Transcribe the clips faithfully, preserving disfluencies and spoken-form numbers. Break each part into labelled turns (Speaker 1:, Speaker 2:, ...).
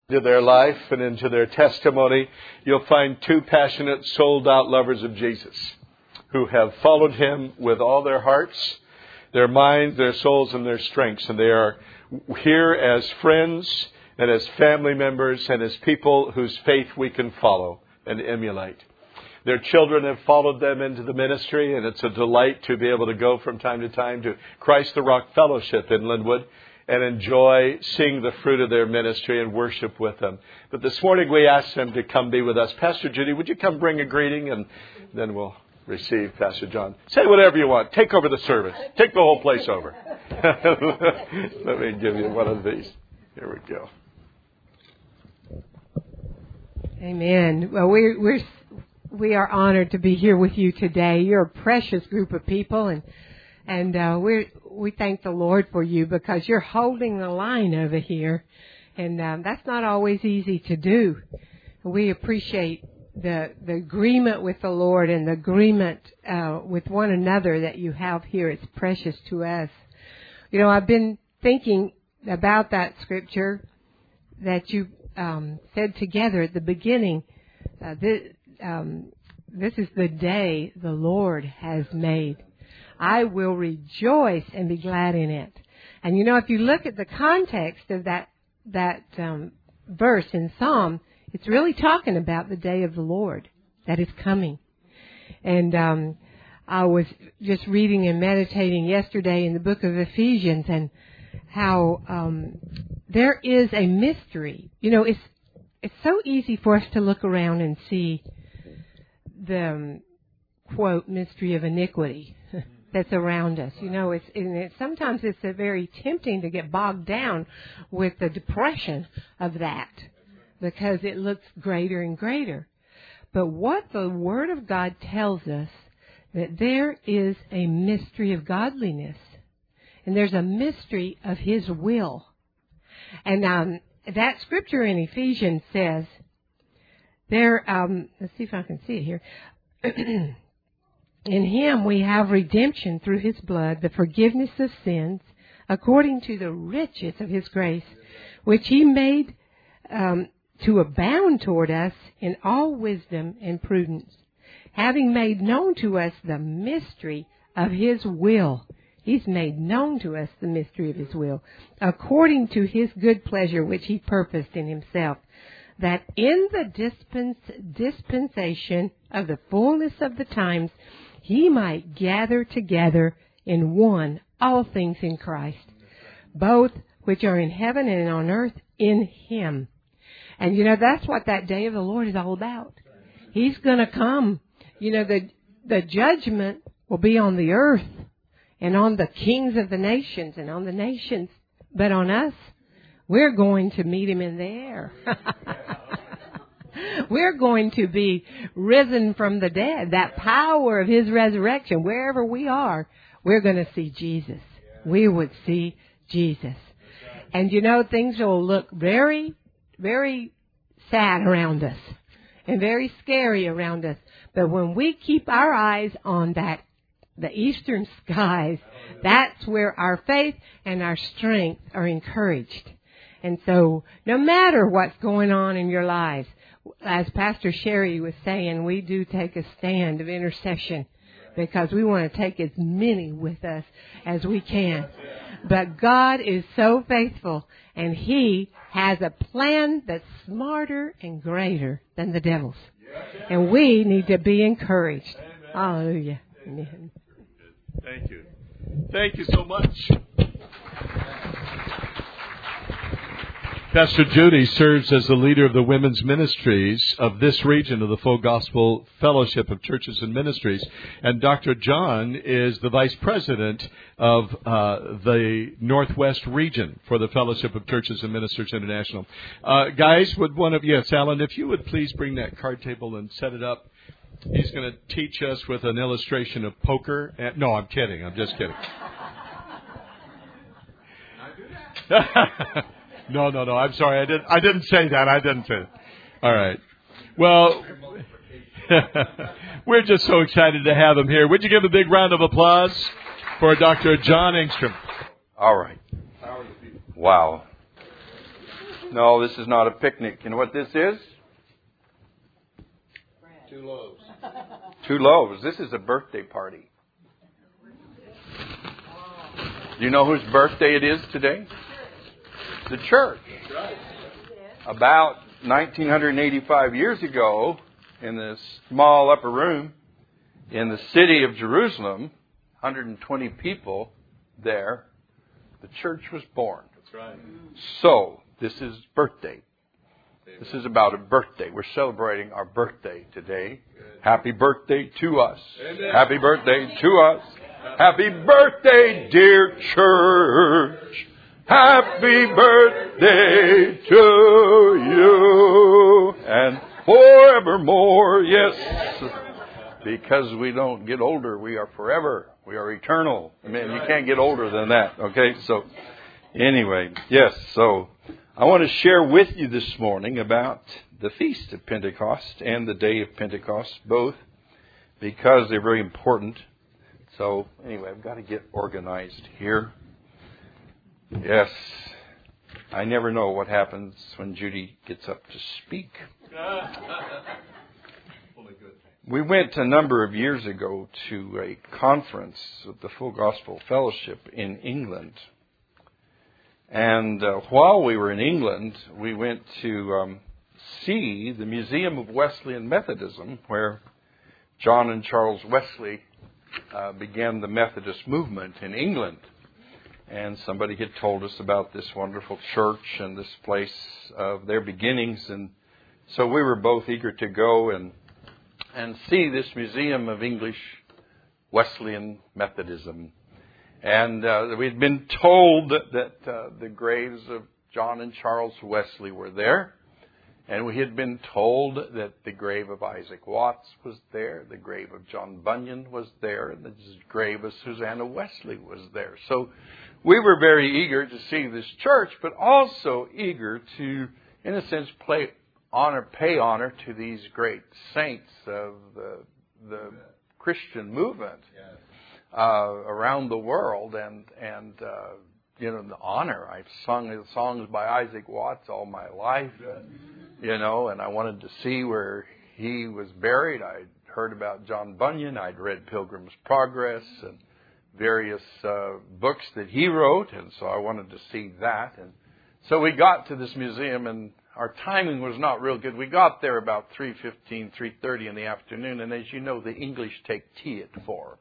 Speaker 1: into their life and into their testimony, you'll find two passionate, sold-out lovers of Jesus who have followed Him with all their hearts, their minds, their souls, and their strengths. And they are here as friends and as family members and as people whose faith we can follow and emulate. Their children have followed them into the ministry, and it's a delight to be able to go from time to time to Christ the Rock Fellowship in Linwood and enjoy seeing the fruit of their ministry and worship with them. But this morning we asked them to come be with us. Pastor Judy, would you come bring a greeting, and then we'll receive Pastor John. Say whatever you want. Take over the service. Take the whole place over. Let me give you one of these. Here we go.
Speaker 2: Amen. Well, we're, we're, we are honored to be here with you today. You're a precious group of people, and and uh, we we thank the Lord for you because you're holding the line over here, and um, that's not always easy to do. We appreciate the the agreement with the Lord and the agreement uh, with one another that you have here. It's precious to us. You know, I've been thinking about that scripture that you um, said together at the beginning. Uh, this, um, this is the day the Lord has made. I will rejoice and be glad in it. And you know, if you look at the context of that that um, verse in Psalm, it's really talking about the day of the Lord that is coming. And um, I was just reading and meditating yesterday in the book of Ephesians, and how um, there is a mystery. You know, it's it's so easy for us to look around and see the um, quote mystery of iniquity that's around us. You know, it's, and it sometimes it's a very tempting to get bogged down with the depression of that because it looks greater and greater. But what the Word of God tells us, that there is a mystery of godliness. And there's a mystery of His will. And um, that scripture in Ephesians says, there, um, let's see if I can see it here. In Him we have redemption through His blood, the forgiveness of sins, according to the riches of His grace, which He made um, to abound toward us in all wisdom and prudence, having made known to us the mystery of His will. He's made known to us the mystery of His will, according to His good pleasure, which He purposed in Himself, that in the dispens- dispensation of the fullness of the times, He might gather together in one all things in Christ, both which are in heaven and on earth in Him. And, you know, that's what that day of the Lord is all about. He's going to come. You know, the the judgment will be on the earth and on the kings of the nations and on the nations. But on us, we're going to meet Him in the air. We're going to be risen from the dead. That power of His resurrection, wherever we are, we're going to see Jesus. We would see Jesus. And, you know, things will look very, very sad around us and very scary around us. But when we keep our eyes on that, the eastern skies, that's where our faith and our strength are encouraged. And so no matter what's going on in your lives, as Pastor Sherry was saying, we do take a stand of intercession because we want to take as many with us as we can. But God is so faithful, and He has a plan that's smarter and greater than the devil's. And we need to be encouraged. Amen. Hallelujah. Amen.
Speaker 1: Thank you. Thank you so much. Pastor Judy serves as the leader of the women's ministries of this region of the Full Gospel Fellowship of Churches and Ministries. And Doctor John is the vice president of uh, the Northwest region for the Fellowship of Churches and Ministers International. Uh, guys, would one of you, yes, Alan, if you would please bring that card table and set it up. He's going to teach us with an illustration of poker. And, no, I'm kidding. I'm just kidding. No, no, no. I'm sorry. I didn't. I didn't say that. I didn't say that. All right. Well, we're just so excited to have him here. Would you give a big round of applause for Doctor John Engstrom?
Speaker 3: All right. Wow. No, this is not a picnic. You know what this is?
Speaker 1: Two loaves.
Speaker 3: Two loaves. This is a birthday party. Do you know whose birthday it is today? The church. About nineteen eighty-five years ago, in this small upper room in the city of Jerusalem, one hundred twenty people there, the church was born.
Speaker 1: That's right.
Speaker 3: So, this is birthday. This is about a birthday. We're celebrating our birthday today.
Speaker 1: Good.
Speaker 3: Happy birthday to us.
Speaker 1: Amen.
Speaker 3: Happy birthday to us. Happy birthday, dear church. Happy birthday to you. And forevermore, yes. Because we don't get older, we are forever. We are eternal. Amen. You can't get older than that. Okay, so anyway, yes, so I want to share with you this morning about the Feast of Pentecost and the Day of Pentecost, both because they're very important. So anyway, I've got to get organized here. Yes, I never know what happens when Judy gets up to speak. We went a number of years ago to a conference of the Full Gospel Fellowship in England. And uh, while we were in England, we went to um, see the Museum of Wesleyan Methodism, where John and Charles Wesley uh, began the Methodist movement in England. And somebody had told us about this wonderful church and this place of their beginnings. And so we were both eager to go and and see this Museum of English Wesleyan Methodism. And uh, we'd been told that, that uh, the graves of John and Charles Wesley were there. And we had been told that the grave of Isaac Watts was there, the grave of John Bunyan was there, and the grave of Susanna Wesley was there. So we were very eager to see this church, but also eager to, in a sense, play honor, pay honor to these great saints of the, the Christian movement uh, around the world, and and uh, you know the honor. I've sung songs by Isaac Watts all my life, you know, and I wanted to see where he was buried. I'd heard about John Bunyan. I'd read Pilgrim's Progress and various uh, books that he wrote, and so I wanted to see that. And so we got to this museum, and our timing was not real good. We got there about three fifteen, three thirty in the afternoon, and as you know, the English take tea at four.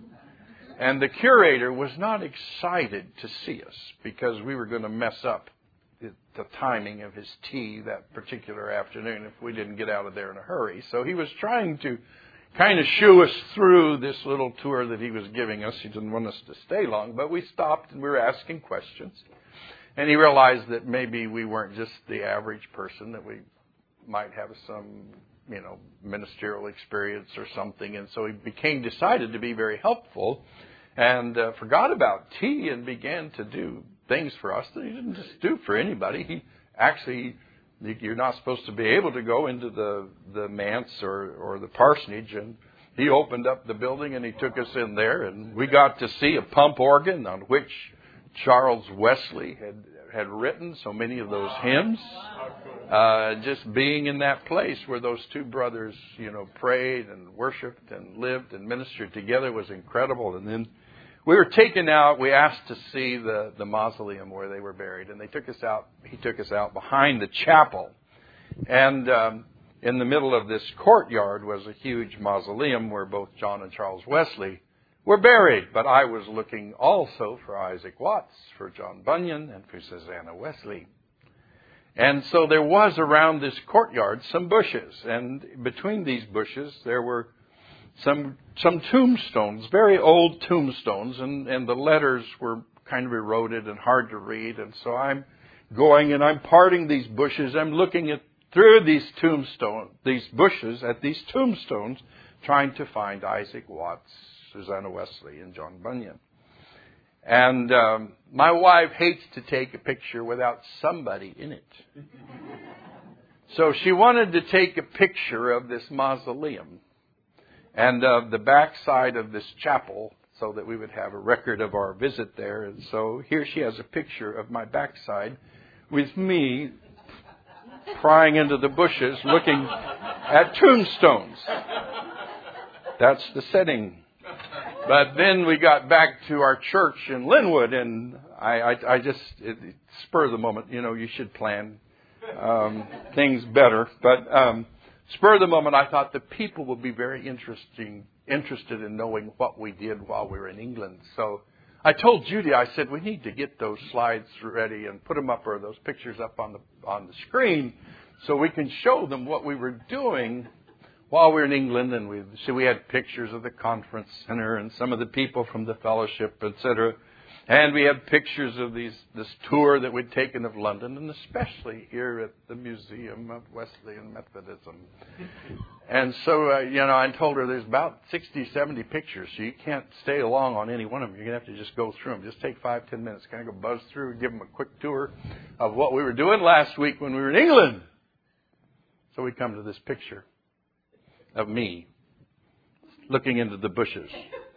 Speaker 3: And the curator was not excited to see us because we were going to mess up the, the timing of his tea that particular afternoon if we didn't get out of there in a hurry. So he was trying to kind of shoo us through this little tour that he was giving us. He didn't want us to stay long, but we stopped and we were asking questions. And he realized that maybe we weren't just the average person, that we might have some, you know, ministerial experience or something. And so he became decided to be very helpful and uh, forgot about tea and began to do things for us that he didn't just do for anybody. He actually, you're not supposed to be able to go into the, the manse or, or the parsonage. And he opened up the building and he took us in there. And we got to see a pump organ on which Charles Wesley had had written so many of those hymns. Uh, just being in that place where those two brothers, you know, prayed and worshipped and lived and ministered together was incredible. And then we were taken out. We asked to see the, the mausoleum where they were buried, and they took us out. He took us out behind the chapel, and um, in the middle of this courtyard was a huge mausoleum where both John and Charles Wesley were buried. But I was looking also for Isaac Watts, for John Bunyan, and for Susanna Wesley. And so there was around this courtyard some bushes. And between these bushes there were some some tombstones, very old tombstones. And, and the letters were kind of eroded and hard to read. And so I'm going and I'm parting these bushes. I'm looking at through these tombstones, these bushes at these tombstones, trying to find Isaac Watts, Susanna Wesley, and John Bunyan. And um, my wife hates to take a picture without somebody in it. So she wanted to take a picture of this mausoleum and of the backside of this chapel so that we would have a record of our visit there. And so here she has a picture of my backside with me prying into the bushes, looking at tombstones. That's the setting. But then we got back to our church in Linwood, and I, I, I just, it, it, spur of the moment, you know, you should plan um, things better. But um, spur of the moment, I thought the people would be very interesting, interested in knowing what we did while we were in England. So I told Judy, I said, we need to get those slides ready and put them up, or those pictures up on the on the screen, so we can show them what we were doing while we were in England. And we see we had pictures of the conference center and some of the people from the fellowship, et cetera. And we have pictures of these this tour that we'd taken of London, and especially here at the Museum of Wesleyan Methodism. And so, uh, you know, I told her there's about sixty, seventy pictures, so you can't stay along on any one of them. You're going to have to just go through them. Just take five, ten minutes, kind of go buzz through and give them a quick tour of what we were doing last week when we were in England. So we come to this picture of me looking into the bushes,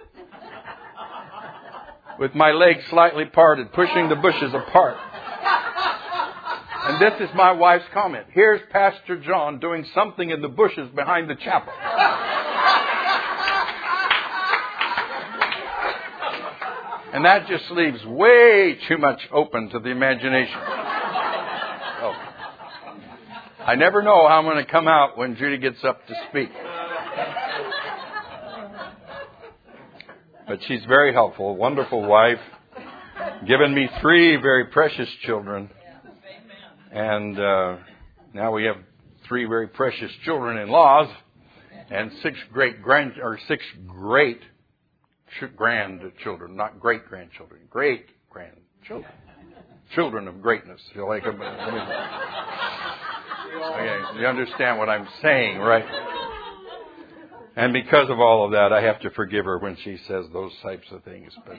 Speaker 3: with my legs slightly parted, pushing the bushes apart. And this is my wife's comment. Here's Pastor John doing something in the bushes behind the chapel. And that just leaves way too much open to the imagination. Oh. I never know how I'm going to come out when Judy gets up to speak. But she's very helpful, wonderful wife, given me three very precious children. And uh, now we have three very precious children-in-laws and six great grand or six great ch- grandchildren, not great grandchildren, great grandchildren, children of greatness. You like them? Okay, you understand what I'm saying, right? And because of all of that, I have to forgive her when she says those types of things. But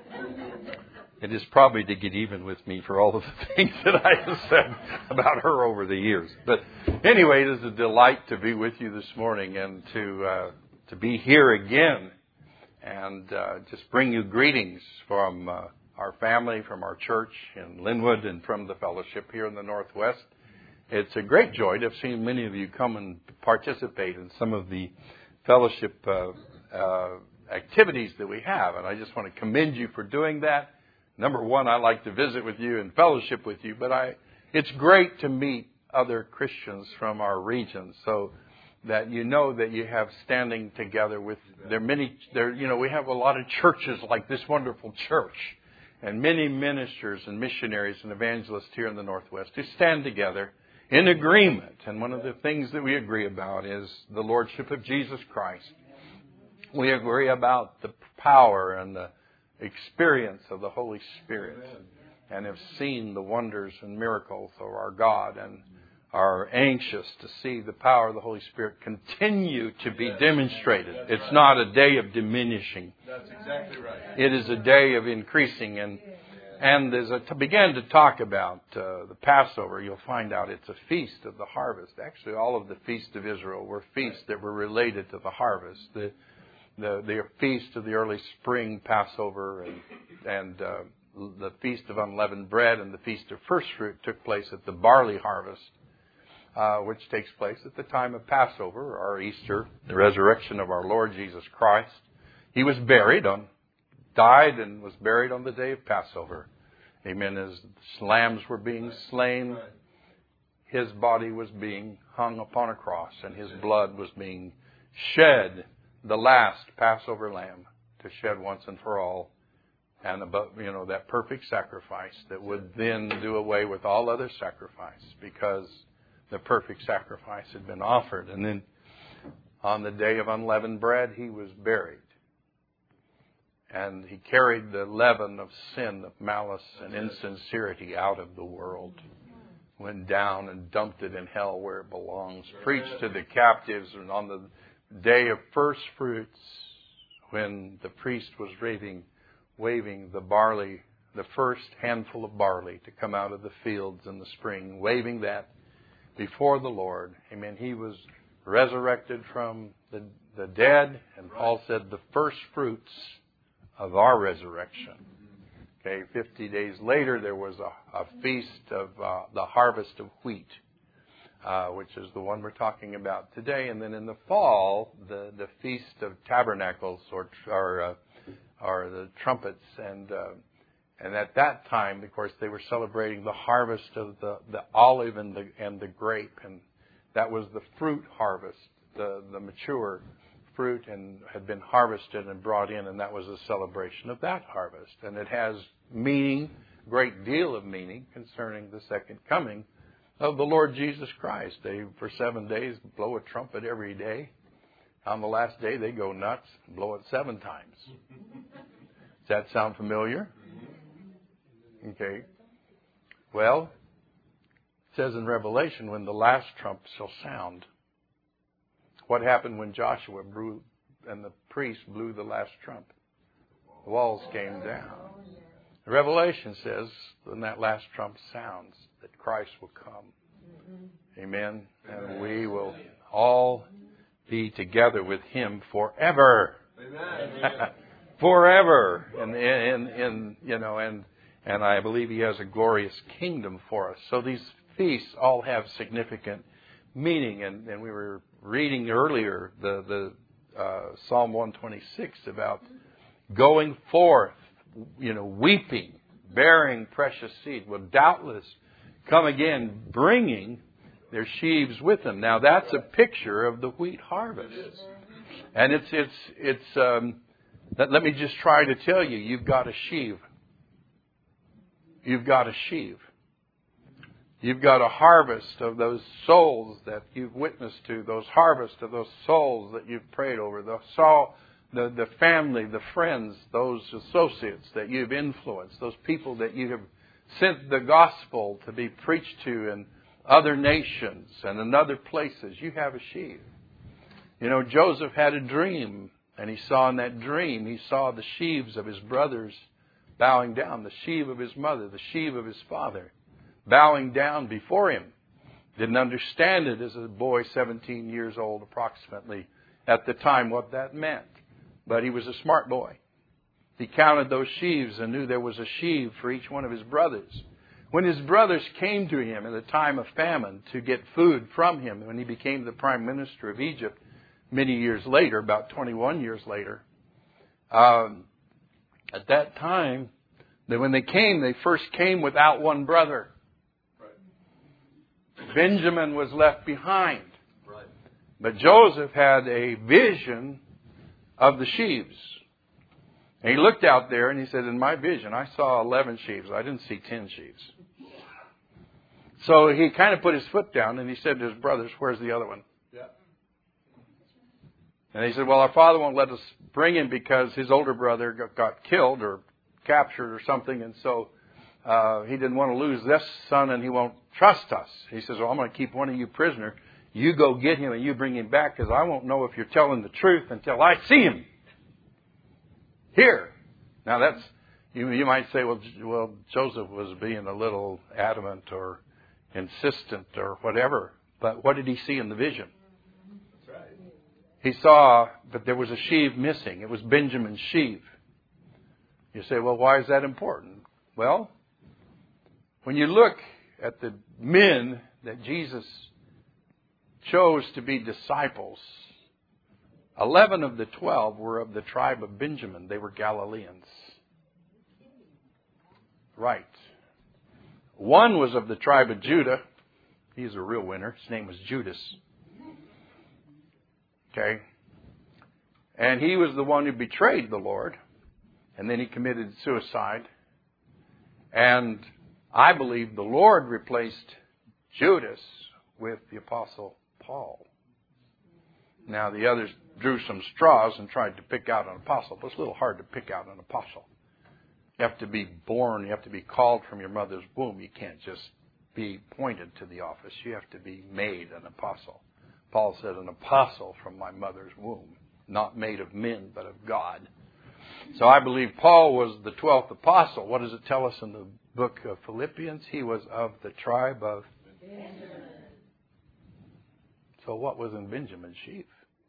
Speaker 3: it is probably to get even with me for all of the things that I have said about her over the years. But anyway, it is a delight to be with you this morning and to uh, to be here again and uh, just bring you greetings from uh, our family, from our church in Linwood, and from the fellowship here in the Northwest. It's a great joy to have seen many of you come and participate in some of the fellowship uh, uh, activities that we have. And I just want to commend you for doing that. Number one, I like to visit with you and fellowship with you, but I it's great to meet other Christians from our region, so that you know that you have standing together with there are many there you know we have a lot of churches like this wonderful church, and many ministers and missionaries and evangelists here in the Northwest who stand together in agreement. And one of the things that we agree about is the Lordship of Jesus Christ. We agree about the power and the experience of the Holy Spirit, and have seen the wonders and miracles of our God, and are anxious to see the power of the Holy Spirit continue to be demonstrated. It's not a day of diminishing.
Speaker 1: That's exactly right.
Speaker 3: It is a day of increasing. And And as I began to talk about uh, the Passover, you'll find out it's a feast of the harvest. Actually, all of the feasts of Israel were feasts that were related to the harvest. The the, the feast of the early spring Passover, and, and uh, the feast of unleavened bread, and the feast of first fruit took place at the barley harvest, uh, which takes place at the time of Passover, or Easter, the resurrection of our Lord Jesus Christ. He was buried on died and was buried on the day of Passover. Amen. As lambs were being slain, His body was being hung upon a cross, and His blood was being shed, the last Passover lamb to shed once and for all, and above, you know, that perfect sacrifice that would then do away with all other sacrifice, because the perfect sacrifice had been offered. And then on the day of unleavened bread, He was buried. And He carried the leaven of sin, of malice and insincerity out of the world. Went down and dumped it in hell where it belongs. Preached to the captives. And on the day of first fruits, when the priest was waving, waving the barley, the first handful of barley to come out of the fields in the spring, waving that before the Lord. Amen. He was resurrected from the, the dead. And Paul said the first fruits of our resurrection. Okay, fifty days later, there was a, a feast of uh, the harvest of wheat. uh, which is the one we're talking about today. And then in the fall, the, the Feast of Tabernacles, or or, uh, or the trumpets. And uh, and at that time, of course, they were celebrating the harvest of the, the olive and the and the grape, and that was the fruit harvest, the the mature fruit, and had been harvested and brought in, and that was a celebration of that harvest. And it has meaning, great deal of meaning, concerning the second coming of the Lord Jesus Christ. They, for seven days, blow a trumpet every day. On the last day, they go nuts, blow it seven times. Does that sound familiar? Okay. Well, it says in Revelation, when the last trump shall sound. What happened when Joshua blew and the priest blew the last trump? The walls came down. Revelation says, when that last trump sounds, that Christ will come. Amen. And we will all be together with Him forever. Amen. Forever. And, and, and, you know, and, and I believe He has a glorious kingdom for us. So these feasts all have significant meaning. And, and we were reading earlier the, the uh, Psalm one twenty-six about going forth, you know, weeping, bearing precious seed, will doubtless come again, bringing their sheaves with them. Now that's a picture of the wheat harvest, and it's it's it's. Um, let, let me just try to tell you, you've got a sheave. You've got a sheave. You've got a harvest of those souls that you've witnessed to, those harvest of those souls that you've prayed over, the soul, the, the family, the friends, those associates that you've influenced, those people that you have sent the gospel to be preached to in other nations and in other places. You have a sheaf. You know, Joseph had a dream, and he saw in that dream, he saw the sheaves of his brothers bowing down, the sheaf of his mother, the sheaf of his father, bowing down before him. Didn't understand it as a boy, seventeen years old approximately, at the time what that meant. But he was a smart boy. He counted those sheaves and knew there was a sheaf for each one of his brothers. When his brothers came to him in the time of famine to get food from him, when he became the prime minister of Egypt many years later, about twenty-one years later, um, at that time, that when they came, they first came without one brother. Benjamin was left behind. Right. But Joseph had a vision of the sheaves. And he looked out there and he said, in my vision, I saw eleven sheaves. I didn't see ten sheaves. So he kind of put his foot down and he said to his brothers, where's the other one? Yeah. And he said, well, our father won't let us bring him because his older brother got killed or captured or something. And so uh, he didn't want to lose this son and he won't trust us. He says, well, I'm going to keep one of you prisoner. You go get him and you bring him back because I won't know if you're telling the truth until I see him. Here. Now that's, you, you might say, well, well, Joseph was being a little adamant or insistent or whatever. But what did he see in the vision? That's right. He saw that there was a sheaf missing. It was Benjamin's sheaf. You say, well, why is that important? Well, when you look at the men that Jesus chose to be disciples, eleven of the twelve were of the tribe of Benjamin. They were Galileans. Right. One was of the tribe of Judah. He's a real winner. His name was Judas. Okay. And he was the one who betrayed the Lord. And then he committed suicide. And I believe the Lord replaced Judas with the Apostle Paul. Now the others drew some straws and tried to pick out an apostle. But it's a little hard to pick out an apostle. You have to be born. You have to be called from your mother's womb. You can't just be appointed to the office. You have to be made an apostle. Paul said, an apostle from my mother's womb. Not made of men, but of God. So I believe Paul was the twelfth apostle. What does it tell us in the book of Philippians? He was of the tribe of Benjamin. So what was in Benjamin's sheaf?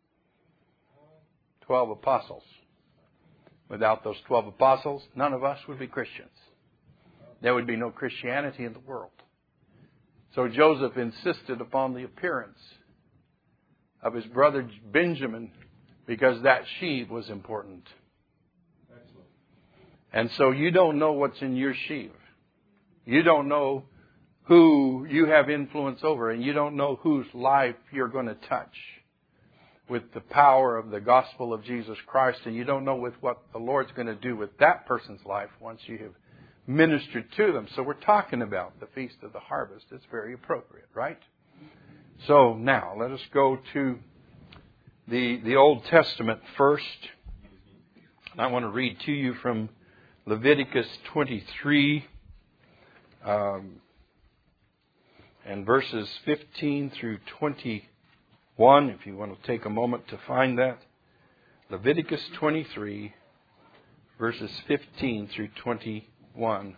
Speaker 3: Twelve apostles. Without those twelve apostles, none of us would be Christians. There would be no Christianity in the world. So Joseph insisted upon the appearance of his brother Benjamin because that sheave was important. Excellent. And so you don't know what's in your sheave. You don't know who you have influence over, and you don't know whose life you're going to touch with the power of the gospel of Jesus Christ, and you don't know with what the Lord's going to do with that person's life once you have ministered to them. So we're talking about the Feast of the Harvest. It's very appropriate, right? So now let us go to the the Old Testament first. I want to read to you from Leviticus twenty-three um, and verses fifteen through twenty-one, if you want to take a moment to find that. Leviticus twenty-three, verses fifteen through twenty-one.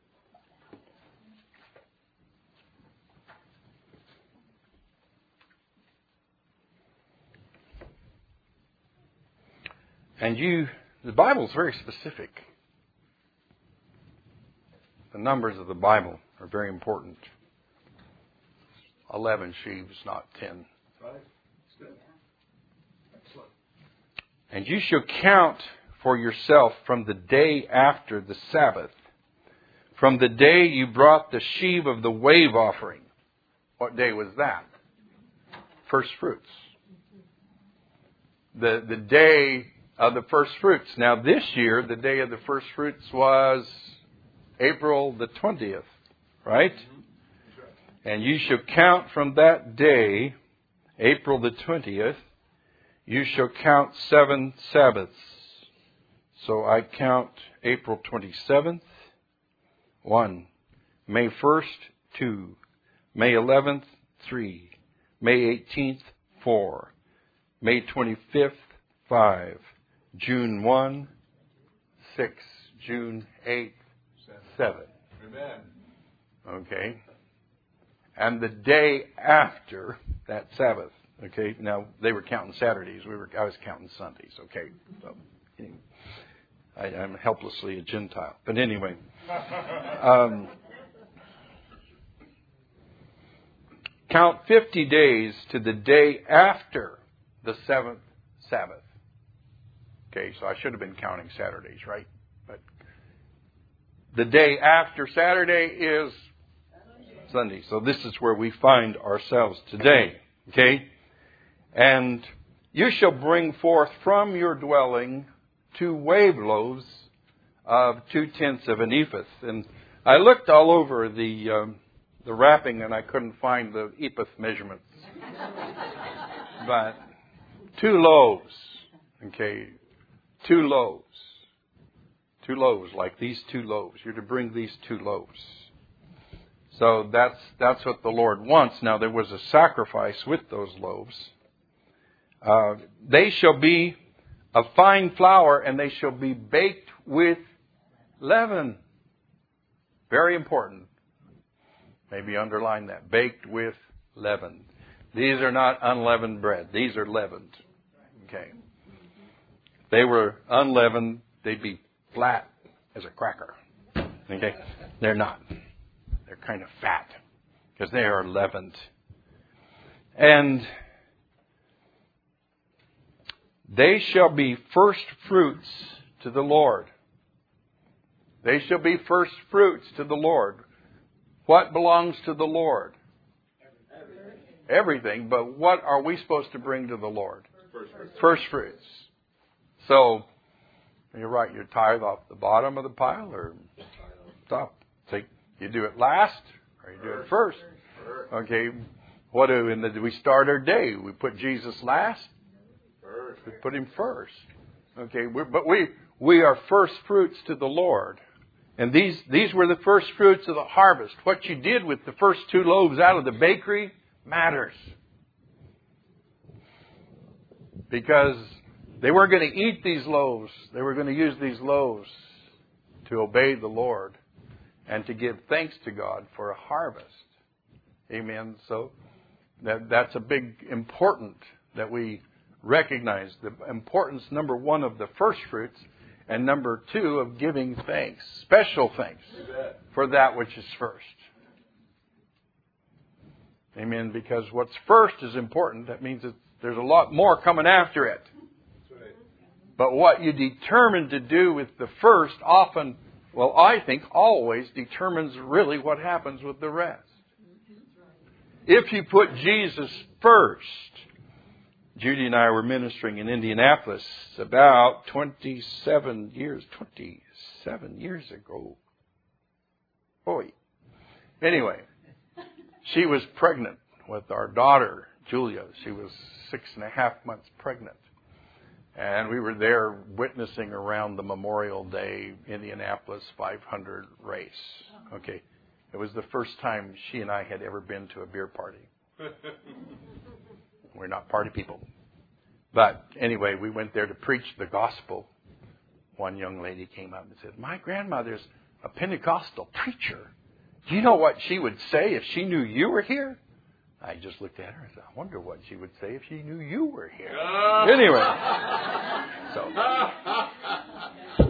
Speaker 3: And you, the Bible is very specific. The numbers of the Bible are very important. Eleven sheaves, not ten. And you shall count for yourself from the day after the Sabbath, from the day you brought the sheave of the wave offering. What day was that? First fruits. The, the day of the first fruits. Now this year, the day of the first fruits was April the twentieth, right? And you shall count from that day, April the twentieth, you shall count seven Sabbaths. So I count April twenty-seventh, one. May first, two. May eleventh, three. May eighteenth, four. May twenty-fifth, five. June first, six. June eighth, seven. Amen. Okay. And the day after that Sabbath. Okay. Now they were counting Saturdays. We were. I was counting Sundays. Okay. So anyway, I, I'm helplessly a Gentile. But anyway, um, count fifty days to the day after the seventh Sabbath. Okay. So I should have been counting Saturdays, right? But the day after Saturday is Sunday. So this is where we find ourselves today. Okay? And you shall bring forth from your dwelling two wave loaves of two tenths of an ephah. And I looked all over the um, the wrapping and I couldn't find the ephah measurements. But two loaves. Okay? Two loaves. Two loaves, like these two loaves. You're to bring these two loaves. So that's that's what the Lord wants. Now there was a sacrifice with those loaves. Uh, they shall be of fine flour, and they shall be baked with leaven. Very important. Maybe underline that. Baked with leaven. These are not unleavened bread. These are leavened. Okay. If they were unleavened, they'd be flat as a cracker. Okay? They're not. They're kind of fat because they are leavened. And they shall be first fruits to the Lord. They shall be first fruits to the Lord. What belongs to the Lord? Everything. But what are we supposed to bring to the Lord? First fruits. First fruits. So, you're right, you tithe off the bottom of the pile or top. Take, you do it last or you do it first. Okay, what do, in the, do we start our day? We put Jesus last? We put Him first. Okay, we're, but we we are first fruits to the Lord. And these, these were the first fruits of the harvest. What you did with the first two loaves out of the bakery matters. Because they weren't going to eat these loaves. They were going to use these loaves to obey the Lord and to give thanks to God for a harvest. Amen. So that that's a big important that we recognize the importance, number one, of the first fruits, and number two, of giving thanks, special thanks for that which is first. Amen. Because what's first is important. That means that there's a lot more coming after it. But what you determine to do with the first often, well, I think always determines really what happens with the rest. If you put Jesus first, Judy and I were ministering in Indianapolis about twenty-seven years, twenty-seven years ago. Boy. Anyway, she was pregnant with our daughter, Julia. She was six and a half months pregnant. And we were there witnessing around the Memorial Day Indianapolis five hundred race. Okay. It was the first time she and I had ever been to a beer party. We're not party people. But anyway, we went there to preach the gospel. One young lady came up and said, "My grandmother's a Pentecostal preacher. Do you know what she would say if she knew you were here?" I just looked at her and said, "I wonder what she would say if she knew you were here." Anyway, so.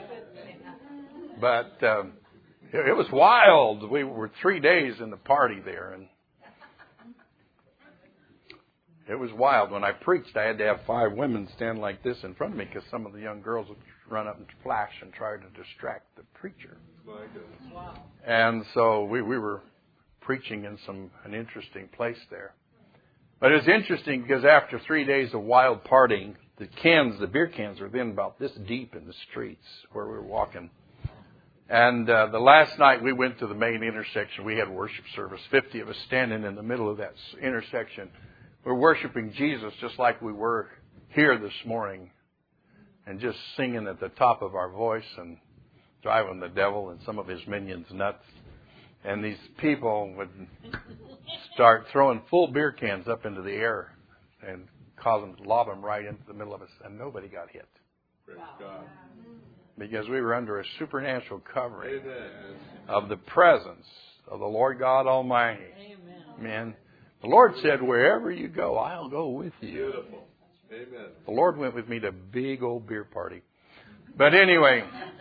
Speaker 3: But um, it, it was wild. We were three days in the party there, and it was wild. When I preached, I had to have five women stand like this in front of me because some of the young girls would run up and flash and try to distract the preacher. Wow. And so we, we were preaching in some an interesting place there. But it was interesting because after three days of wild partying, the cans, the beer cans were then about this deep in the streets where we were walking. And uh, the last night we went to the main intersection. We had worship service, fifty of us standing in the middle of that intersection. We're worshiping Jesus just like we were here this morning, and just singing at the top of our voice and driving the devil and some of his minions nuts. And these people would start throwing full beer cans up into the air and cause them to lob them right into the middle of us, and nobody got hit. Praise God. Because we were under a supernatural covering Amen. Of the presence of the Lord God Almighty. Amen. Amen. The Lord said, "Wherever you go, I'll go with you." Beautiful. Amen. The Lord went with me to a big old beer party. But anyway,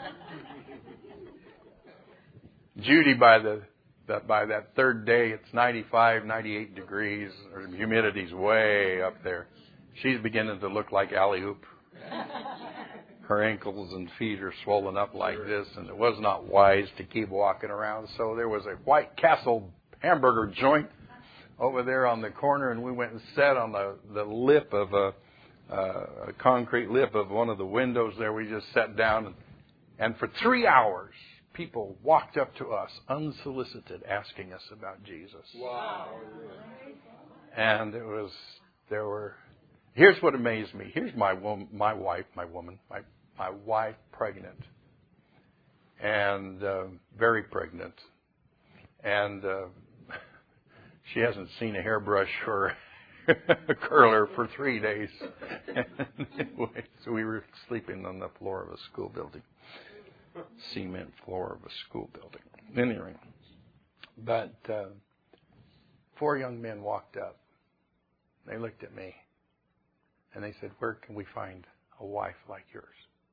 Speaker 3: Judy, by the that by that third day, it's ninety-five, ninety-eight degrees. Or humidity's way up there. She's beginning to look like alley-oop. Her ankles and feet are swollen up like this, and it was not wise to keep walking around. So there was a White Castle hamburger joint over there on the corner, and we went and sat on the, the lip of a, uh, a concrete lip of one of the windows there. We just sat down, and, and for three hours, people walked up to us unsolicited, asking us about Jesus. Wow! And it was there were. Here's what amazed me. Here's my wom- my wife, my woman, my my wife, pregnant, and uh, very pregnant, and. Uh, She hasn't seen a hairbrush or a curler for three days. Anyway, so we were sleeping on the floor of a school building. Cement floor of a school building. Anyway, but uh, four young men walked up. They looked at me, and they said, "Where can we find a wife like yours?"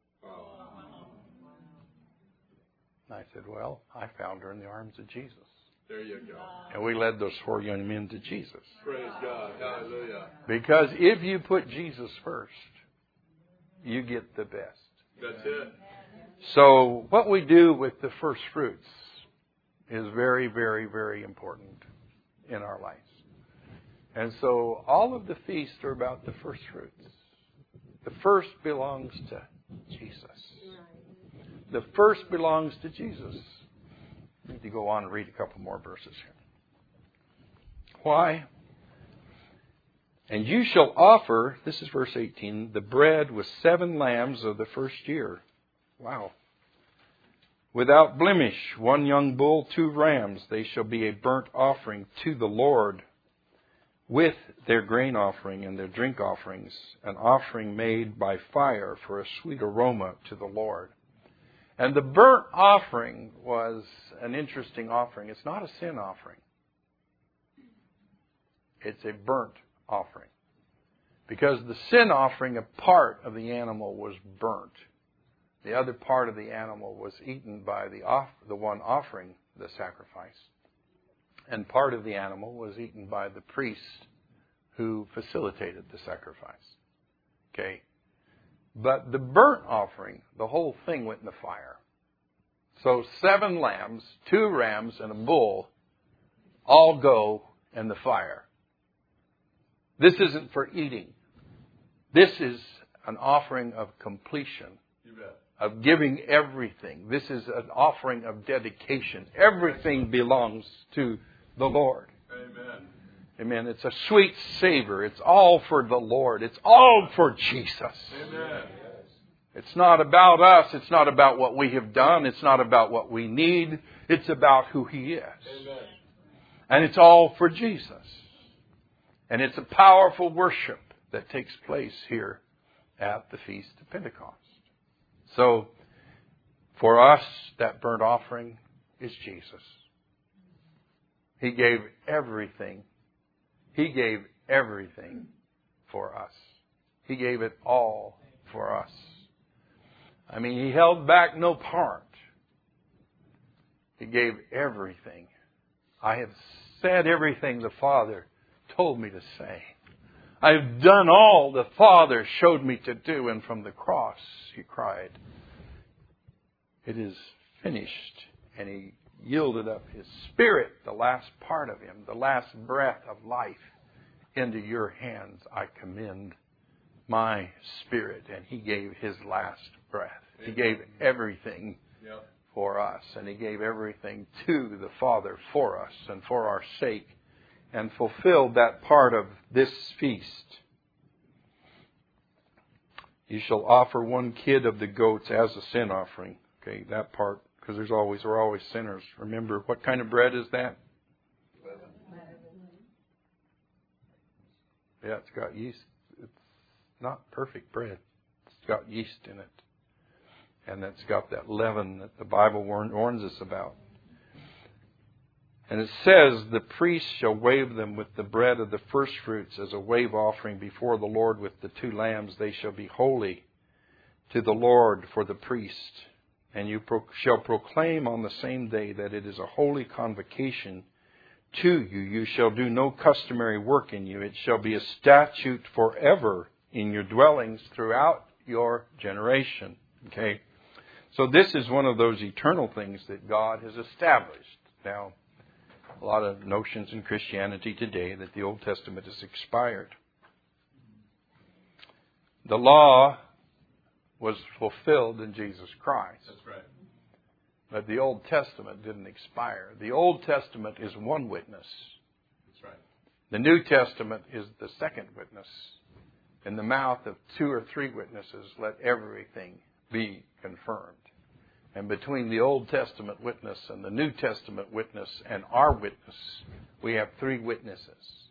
Speaker 3: And I said, "Well, I found her in the arms of Jesus." There you go. And we led those four young men to Jesus. Praise God. Hallelujah. Because if you put Jesus first, you get the best. That's it. So what we do with the first fruits is very, very, very important in our lives. And so all of the feasts are about the first fruits. The first belongs to Jesus. The first belongs to Jesus. I need to go on and read a couple more verses here. Why? "And you shall offer," this is verse eighteen, "the bread with seven lambs of the first year." Wow. "Without blemish, one young bull, two rams. They shall be a burnt offering to the Lord with their grain offering and their drink offerings, an offering made by fire for a sweet aroma to the Lord." And the burnt offering was an interesting offering. It's not a sin offering. It's a burnt offering. Because the sin offering, a part of the animal was burnt. The other part of the animal was eaten by the off, the one offering the sacrifice. And part of the animal was eaten by the priest who facilitated the sacrifice. Okay? But the burnt offering, the whole thing went in the fire. So seven lambs, two rams, and a bull all go in the fire. This isn't for eating. This is an offering of completion, of giving everything. This is an offering of dedication. Everything belongs to the Lord.
Speaker 1: Amen.
Speaker 3: Amen. It's a sweet savor. It's all for the Lord. It's all for Jesus.
Speaker 1: Amen.
Speaker 3: It's not about us. It's not about what we have done. It's not about what we need. It's about who He is.
Speaker 1: Amen.
Speaker 3: And it's all for Jesus. And it's a powerful worship that takes place here at the Feast of Pentecost. So, for us, that burnt offering is Jesus. He gave everything. He gave everything for us. He gave it all for us. I mean, He held back no part. He gave everything. I have said everything the Father told me to say. I've done all the Father showed me to do. And from the cross, He cried, it is finished. And He yielded up His Spirit, the last part of Him, the last breath of life, into your hands I commend my spirit. And He gave His last breath. He gave everything for us. And He gave everything to the Father for us and for our sake, and fulfilled that part of this feast. You shall offer one kid of the goats as a sin offering. Okay, that part, because there's always, we're always sinners. Remember, what kind of bread is that? Yeah, it's got yeast. It's not perfect bread. It's got yeast in it. And it's got that leaven that the Bible warns us about. And it says, the priest shall wave them with the bread of the firstfruits as a wave offering before the Lord with the two lambs. They shall be holy to the Lord for the priest. And you pro- shall proclaim on the same day that it is a holy convocation to you. You shall do no customary work in you. It shall be a statute forever in your dwellings throughout your generation. Okay? So this is one of those eternal things that God has established. Now, a lot of notions in Christianity today that the Old Testament is expired. The law was fulfilled in Jesus Christ.
Speaker 1: That's right.
Speaker 3: But the Old Testament didn't expire. The Old Testament is one witness.
Speaker 1: That's right.
Speaker 3: The New Testament is the second witness. In the mouth of two or three witnesses, let everything be confirmed. And between the Old Testament witness and the New Testament witness and our witness, we have three witnesses.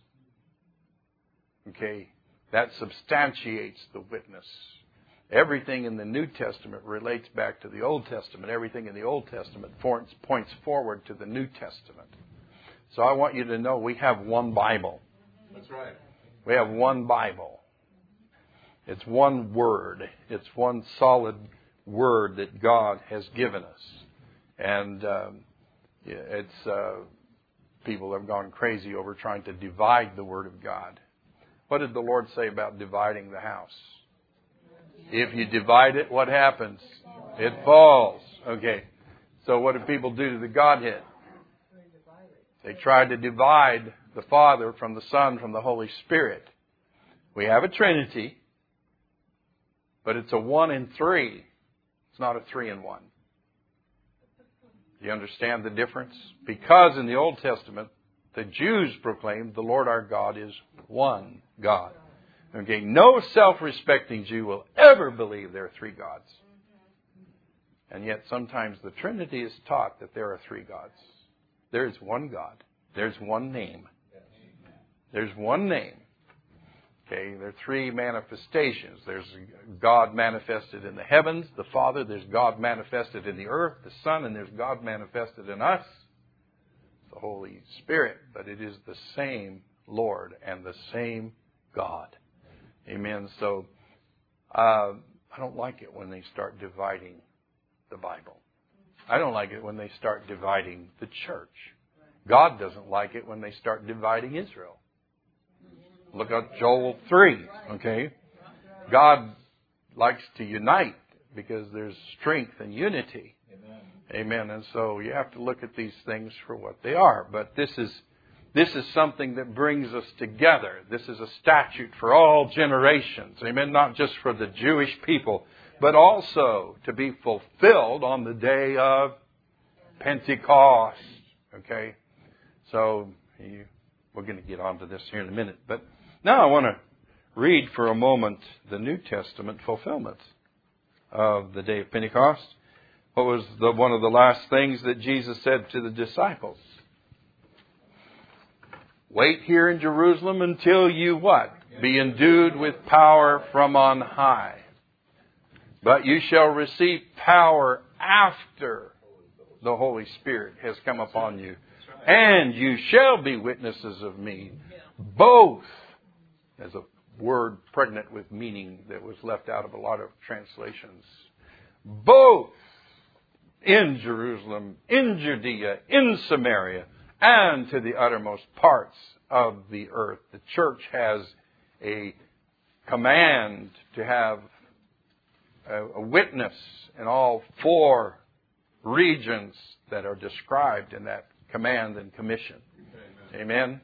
Speaker 3: Okay? That substantiates the witness. Everything in the New Testament relates back to the Old Testament. Everything in the Old Testament points forward to the New Testament. So I want you to know we have one Bible.
Speaker 1: That's right.
Speaker 3: We have one Bible. It's one word. It's one solid word that God has given us. And um, yeah, it's uh, people have gone crazy over trying to divide the Word of God. What did the Lord say about dividing the house? If you divide it, what happens? It falls. Okay. So what do people do to the Godhead? They try to divide the Father from the Son from the Holy Spirit. We have a Trinity, but it's a one in three. It's not a three in one. Do you understand the difference? Because in the Old Testament, the Jews proclaimed the Lord our God is one God. Okay, no self-respecting Jew will ever believe there are three gods. And yet sometimes the Trinity is taught that there are three gods. There's one God. There's one name. There's one name. Okay, there are three manifestations. There's God manifested in the heavens, the Father. There's God manifested in the earth, the Son. And there's God manifested in us, the Holy Spirit. But it is the same Lord and the same God. Amen. So uh, I don't like it when they start dividing the Bible. I don't like it when they start dividing the church. God doesn't like it when they start dividing Israel. Look at Joel three, okay? God likes to unite because there's strength and unity. Amen. And so you have to look at these things for what they are. But this is this is something that brings us together. This is a statute for all generations. Amen. Not just for the Jewish people, but also to be fulfilled on the day of Pentecost. Okay. So you, we're going to get onto this here in a minute. But now I want to read for a moment the New Testament fulfillment of the day of Pentecost. What was the, one of the last things that Jesus said to the disciples? Wait here in Jerusalem until you what? Be endued with power from on high. But you shall receive power after the Holy Spirit has come upon you. And you shall be witnesses of me. Both, as a word pregnant with meaning that was left out of a lot of translations. Both in Jerusalem, in Judea, in Samaria, and to the uttermost parts of the earth. The church has a command to have a, a witness in all four regions that are described in that command and commission. Amen. Amen.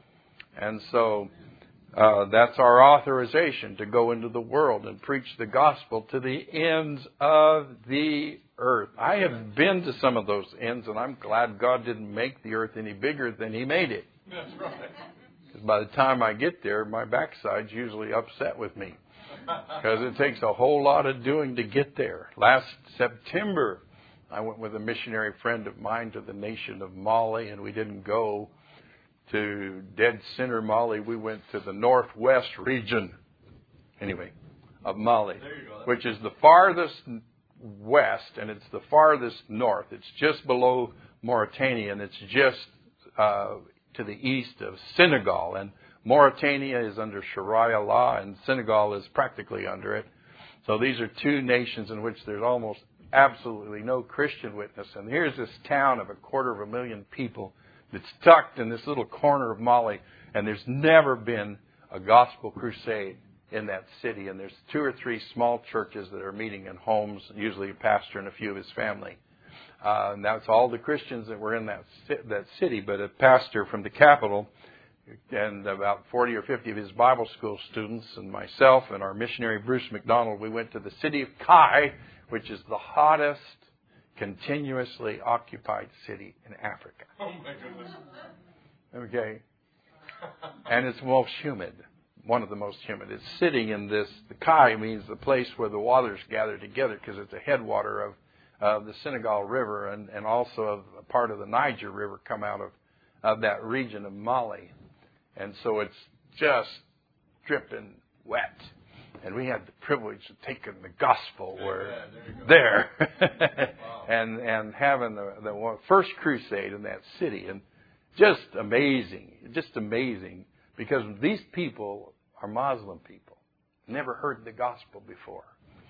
Speaker 3: And so uh, that's our authorization to go into the world and preach the gospel to the ends of the earth. I have been to some of those ends, and I'm glad God didn't make the earth any bigger than He made it. That's right. Because by the time I get there, my backside's usually upset with me. Because it takes a whole lot of doing to get there. Last September, I went with a missionary friend of mine to the nation of Mali, and we didn't go to dead center Mali. We went to the northwest region, anyway, of Mali, which is the farthest west, and it's the farthest north. It's just below Mauritania, and it's just uh, to the east of Senegal. And Mauritania is under Sharia law, and Senegal is practically under it. So these are two nations in which there's almost absolutely no Christian witness. And here's this town of a quarter of a million people that's tucked in this little corner of Mali, and there's never been a gospel crusade in that city. And there's two or three small churches that are meeting in homes, usually a pastor and a few of his family. Uh, and that's all the Christians that were in that that city. But a pastor from the capital and about forty or fifty of his Bible school students and myself and our missionary Bruce McDonald, we went to the city of Kai, which is the hottest continuously occupied city in Africa. Oh my goodness. Okay. And it's most humid. One of the most humid. It's sitting in this, the Kai means the place where the waters gather together because it's a headwater of uh, the Senegal River and, and also of a part of the Niger River come out of, of that region of Mali. And so it's just dripping wet. And we had the privilege of taking the gospel where yeah, there, there. Wow. and and having the, the first crusade in that city, and just amazing, just amazing, because these people are Muslim people, never heard the gospel before.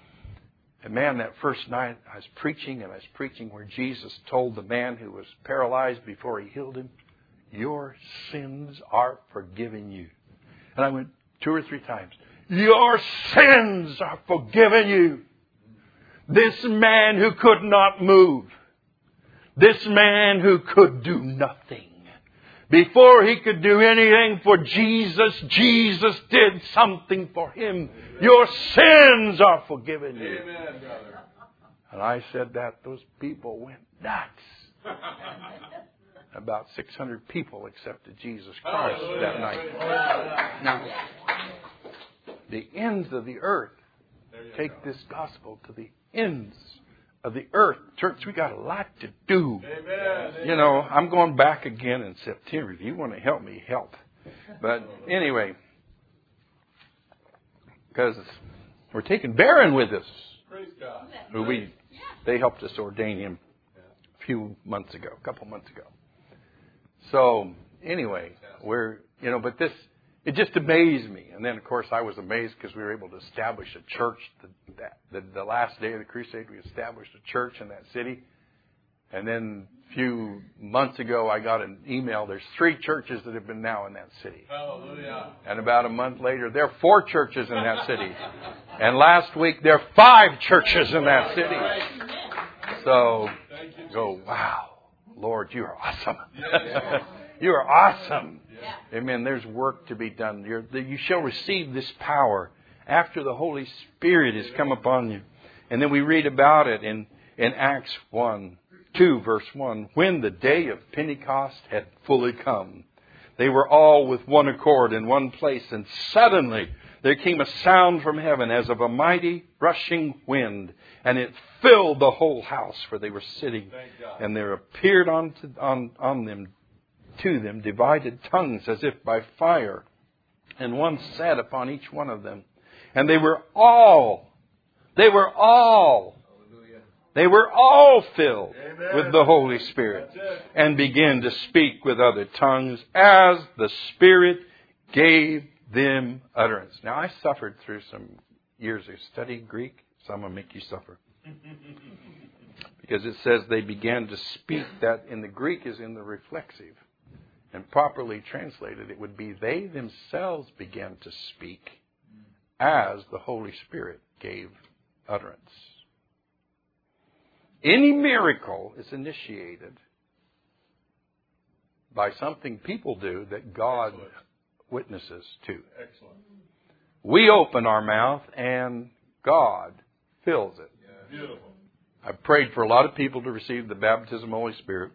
Speaker 3: And man, that first night I was preaching, and I was preaching where Jesus told the man who was paralyzed before He healed him, "Your sins are forgiven you." And I went two or three times. Your sins are forgiven you. This man who could not move. This man who could do nothing. Before he could do anything for Jesus, Jesus did something for him. Your sins are forgiven you. Amen, brother. And I said that, those people went nuts. About six hundred people accepted Jesus Christ that night. Now, the ends of the earth. Take this gospel to the ends of the earth. Church, we got a lot to do. Amen. You know, I'm going back again in September. If you want to help me, help. But anyway, because we're taking Barron with us. Praise God. Who we, they helped us ordain him a few months ago, a couple months ago. So anyway, we're, you know, but this, it just amazed me. And then, of course, I was amazed because we were able to establish a church. The, the, the last day of the crusade, we established a church in that city. And then a few months ago, I got an email. There's three churches that have been now in that city.
Speaker 1: Hallelujah.
Speaker 3: And about a month later, there are four churches in that city. And last week, there are five churches in that city. So, go, wow, Lord, you are awesome. You are awesome. Amen. There's work to be done. You're, you shall receive this power after the Holy Spirit has come upon you. And then we read about it in, in Acts one, two, verse one. When the day of Pentecost had fully come, they were all with one accord in one place. And suddenly there came a sound from heaven as of a mighty rushing wind, and it filled the whole house where they were sitting. And there appeared on, to, on, on them, to them, divided tongues as if by fire, and one sat upon each one of them. And they were all, they were all, they were all filled Amen. With the Holy Spirit, and began to speak with other tongues as the Spirit gave them utterance. Now, I suffered through some years of studying Greek, so I'm going to make you suffer. Because it says they began to speak. That in the Greek is in the reflexive. And properly translated, it would be they themselves began to speak as the Holy Spirit gave utterance. Any miracle is initiated by something people do that God Excellent. Witnesses to.
Speaker 1: Excellent.
Speaker 3: We open our mouth and God fills it.
Speaker 1: Yeah. Beautiful.
Speaker 3: I've prayed for a lot of people to receive the baptism of the Holy Spirit.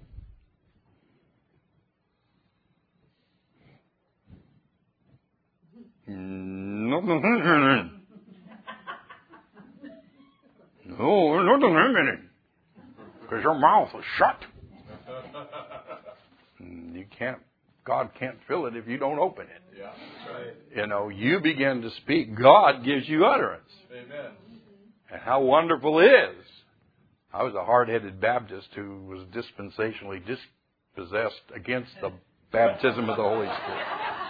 Speaker 3: No, no, because your mouth is shut. You can't. God can't fill it if you don't open it.
Speaker 1: Yeah, that's right.
Speaker 3: You know, you begin to speak. God gives you utterance.
Speaker 1: Amen.
Speaker 3: And how wonderful it is. I was a hard-headed Baptist who was dispensationally dispossessed against the baptism of the Holy Spirit.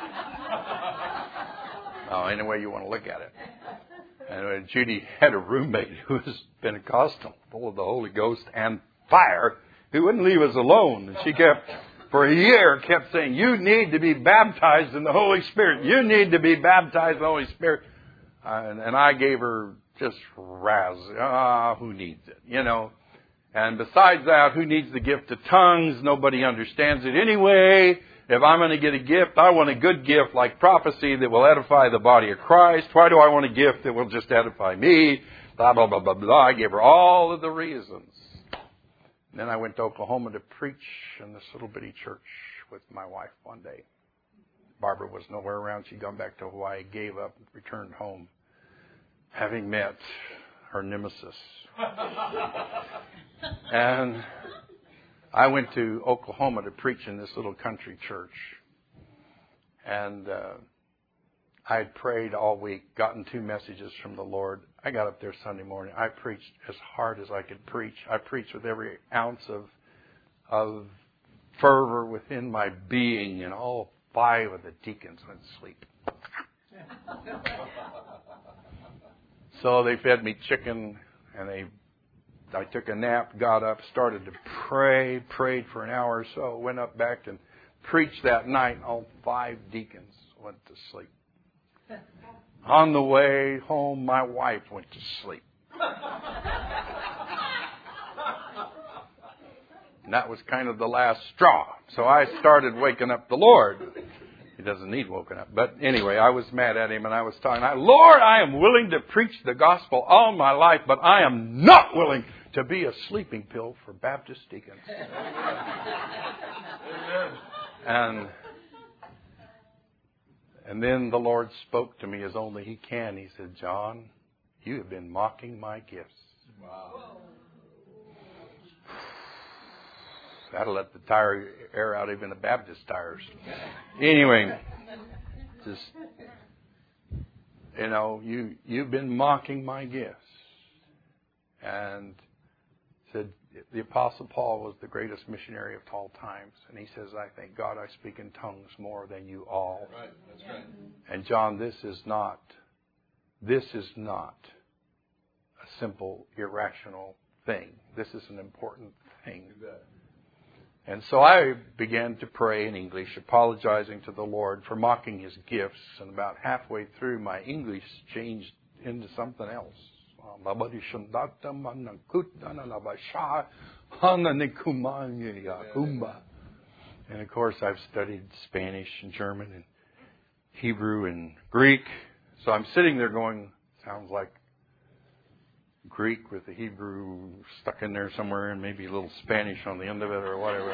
Speaker 3: Oh, any way you want to look at it. And Judy had a roommate who was Pentecostal, full of the Holy Ghost and fire, who wouldn't leave us alone. And she kept, for a year, kept saying, you need to be baptized in the Holy Spirit. You need to be baptized in the Holy Spirit. Uh, and, and I gave her just razz. Ah, who needs it? You know. And besides that, who needs the gift of tongues? Nobody understands it anyway. If I'm going to get a gift, I want a good gift like prophecy that will edify the body of Christ. Why do I want a gift that will just edify me? Blah, blah, blah, blah, blah. I gave her all of the reasons. And then I went to Oklahoma to preach in this little bitty church with my wife one day. Barbara was nowhere around. She'd gone back to Hawaii, gave up, returned home, having met her nemesis. And I went to Oklahoma to preach in this little country church. And uh, I had prayed all week, gotten two messages from the Lord. I got up there Sunday morning. I preached as hard as I could preach. I preached with every ounce of of fervor within my being, and all five of the deacons went to sleep. So they fed me chicken, and they I took a nap, got up, started to pray, prayed for an hour or so, went up back and preached that night, and all five deacons went to sleep. On the way home, my wife went to sleep. And that was kind of the last straw. So I started waking up the Lord. He doesn't need woken up. But anyway, I was mad at him, and I was talking, Lord, I am willing to preach the gospel all my life, but I am not willing to be a sleeping pill for Baptist deacons. and and then the Lord spoke to me as only He can. He said, John, you have been mocking my gifts. Wow. That'll let the tire air out even the Baptist tires. Anyway, just, you know, you, you've been mocking my gifts. And said, the Apostle Paul was the greatest missionary of all times. And he says, I thank God I speak in tongues more than you all.
Speaker 1: Right, that's right.
Speaker 3: And John, this is not, this is not a simple, irrational thing. This is an important thing. And so I began to pray in English, apologizing to the Lord for mocking His gifts. And about halfway through, my English changed into something else. And of course, I've studied Spanish and German and Hebrew and Greek. So I'm sitting there going, sounds like Greek with the Hebrew stuck in there somewhere and maybe a little Spanish on the end of it or whatever.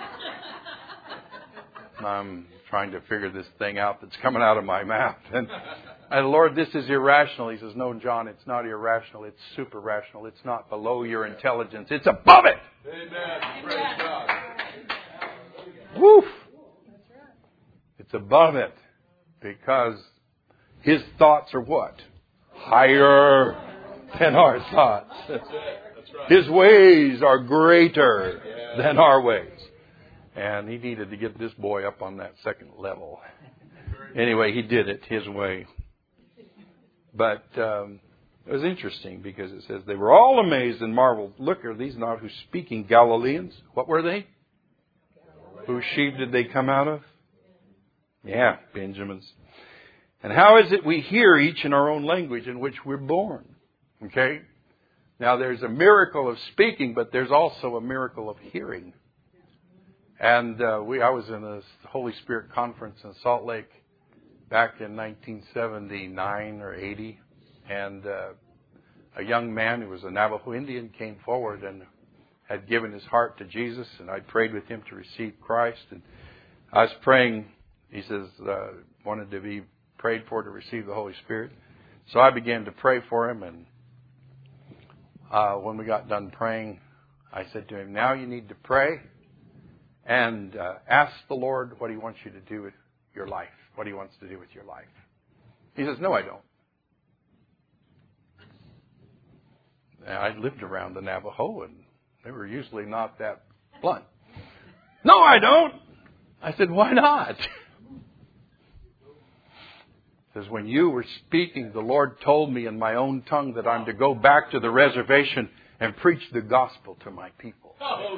Speaker 3: I'm trying to figure this thing out that's coming out of my mouth. And, and Lord, this is irrational. He says, no, John, it's not irrational. It's super rational. It's not below your intelligence. It's above it.
Speaker 1: Amen. Praise God.
Speaker 3: Woof. It's above it because His thoughts are what? Higher than our thoughts.
Speaker 1: That's it. That's right.
Speaker 3: His ways are greater yeah. than our ways. And He needed to get this boy up on that second level. Anyway, He did it His way. But um, it was interesting because it says they were all amazed and marveled. Look, are these not who speaking Galileans? What were they? Whose sheep did they come out of? Yeah, Benjamin's. And how is it we hear each in our own language in which we're born? Okay? Now there's a miracle of speaking, but there's also a miracle of hearing. And uh, we, I was in a Holy Spirit conference in Salt Lake back in nineteen seventy-nine or eighty. And uh, a young man who was a Navajo Indian came forward and had given his heart to Jesus, and I prayed with him to receive Christ. And I was praying, he says, uh, wanted to be prayed for to receive the Holy Spirit. So I began to pray for him, and uh, when we got done praying, I said to him, now you need to pray and uh, ask the Lord what He wants you to do with your life, what He wants to do with your life. He says, no, I don't. And I lived around the Navajo, and they were usually not that blunt. No, I don't. I said, why not? Because when you were speaking, the Lord told me in my own tongue that I'm to go back to the reservation and preach the gospel to my people.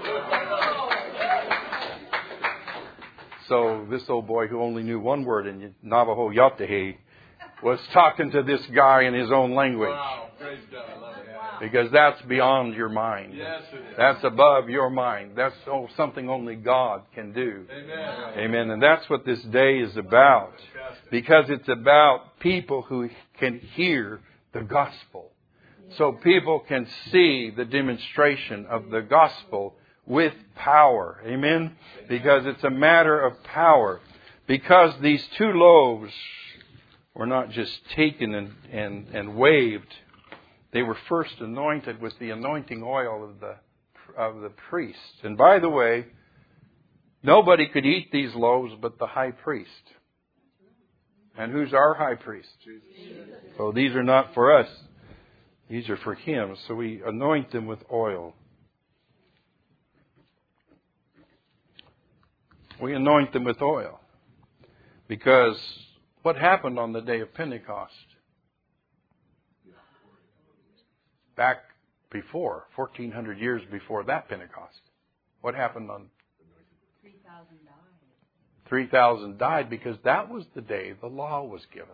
Speaker 3: So this old boy who only knew one word in Navajo, Yatehe, was talking to this guy in his own language.
Speaker 1: Wow, praise God. I love it.
Speaker 3: Because that's beyond your mind.
Speaker 1: Yes, it is.
Speaker 3: That's above your mind. That's something only God can do.
Speaker 1: Amen.
Speaker 3: Amen. And that's what this day is about. Because it's about people who can hear the gospel. So people can see the demonstration of the gospel with power. Amen. Because it's a matter of power. Because these two loaves were not just taken and, and, and waved. They were first anointed with the anointing oil of the of the priest. And by the way, nobody could eat these loaves but the high priest. And who's our high priest? Jesus. So these are not for us. These are for Him. So we anoint them with oil. We anoint them with oil. Because what happened on the day of Pentecost? Back before, fourteen hundred years before that Pentecost. What happened on?
Speaker 4: three thousand died.
Speaker 3: three thousand died because that was the day the law was given.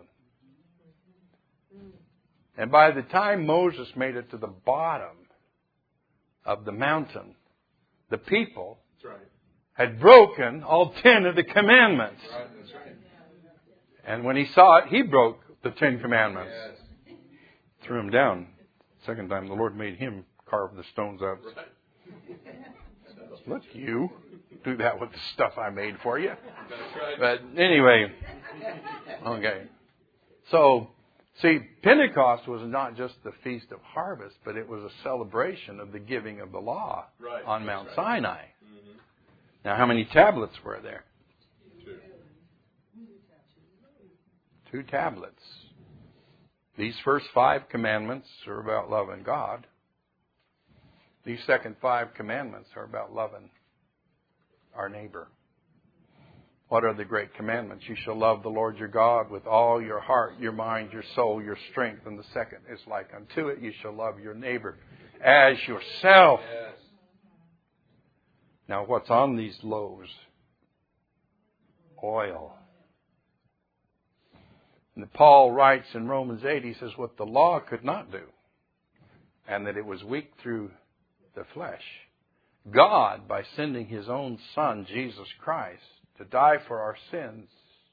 Speaker 3: And by the time Moses made it to the bottom of the mountain, the people
Speaker 1: That's right.
Speaker 3: had broken all ten of the commandments.
Speaker 1: Right, that's right.
Speaker 3: And when he saw it, he broke the Ten Commandments.
Speaker 1: Yes.
Speaker 3: Threw them down. Second time, the Lord made him carve the stones out.
Speaker 1: Right.
Speaker 3: Look, you do that with the stuff I made for you.
Speaker 1: That's right.
Speaker 3: But anyway, okay. So, see, Pentecost was not just the Feast of Harvest, but it was a celebration of the giving of the law
Speaker 1: Right.
Speaker 3: on Mount
Speaker 1: That's right.
Speaker 3: Sinai.
Speaker 1: Mm-hmm.
Speaker 3: Now, how many tablets were there?
Speaker 1: Two.
Speaker 3: Two tablets. These first five commandments are about loving God. These second five commandments are about loving our neighbor. What are the great commandments? You shall love the Lord your God with all your heart, your mind, your soul, your strength. And the second is like unto it. You shall love your neighbor as yourself.
Speaker 1: Yes.
Speaker 3: Now, what's on these loaves? Oil. And Paul writes in Romans eight, he says, what the law could not do, and that it was weak through the flesh, God, by sending His own Son, Jesus Christ, to die for our sins,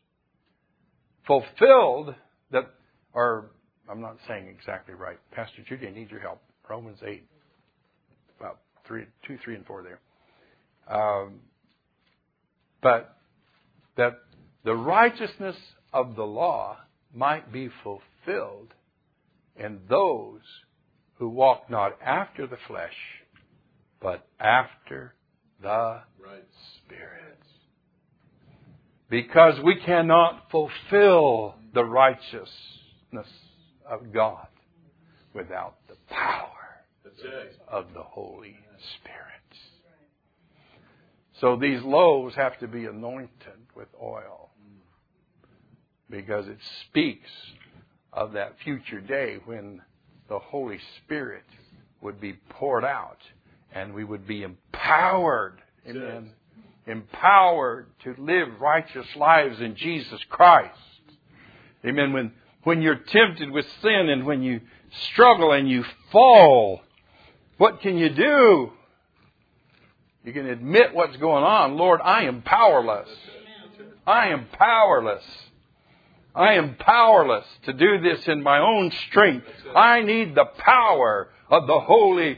Speaker 3: fulfilled that, or I'm not saying exactly right. Pastor Judy, I need your help. Romans eight, about three, two, three, and four there. Um, but that the righteousness of the law might be fulfilled in those who walk not after the flesh, but after the Spirit. Because we cannot fulfill the righteousness of God without the power of the Holy Spirit. So these loaves have to be anointed with oil, because it speaks of that future day when the Holy Spirit would be poured out and we would be empowered, amen, empowered to live righteous lives in Jesus Christ. Amen. When, when you're tempted with sin and when you struggle and you fall, what can you do? You can admit what's going on. Lord, I am powerless. I am powerless. I am powerless to do this in my own strength. I need the power of the Holy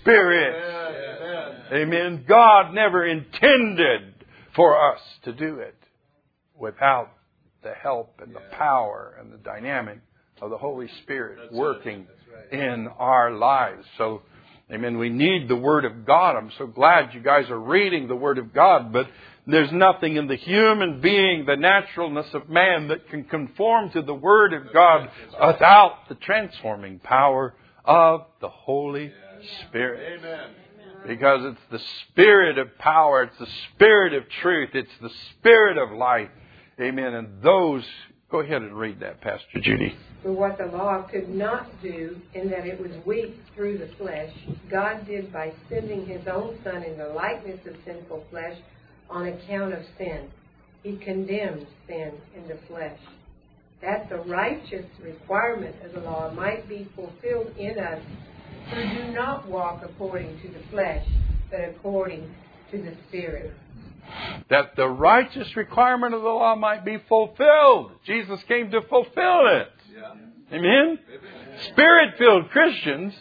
Speaker 3: Spirit. Amen. Amen. God never intended for us to do it without the help and the power and the dynamic of the Holy Spirit working in our lives. So, amen, we need the Word of God. I'm so glad you guys are reading the Word of God, but there's nothing in the human being, the naturalness of man, that can conform to the Word of God without the transforming power of the Holy Spirit. Amen. Because it's the Spirit of power, it's the Spirit of truth, it's the Spirit of life. Amen. And those, go ahead and read that, Pastor Judy.
Speaker 2: For what the law could not do, in that it was weak through the flesh, God did by sending His own Son in the likeness of sinful flesh on account of sin. He condemned sin in the flesh, that the righteous requirement of the law might be fulfilled in us who do not walk according to the flesh, but according to the Spirit.
Speaker 3: That the righteous requirement of the law might be fulfilled. Jesus came to fulfill it. Yeah. Amen? Amen? Spirit-filled Christians,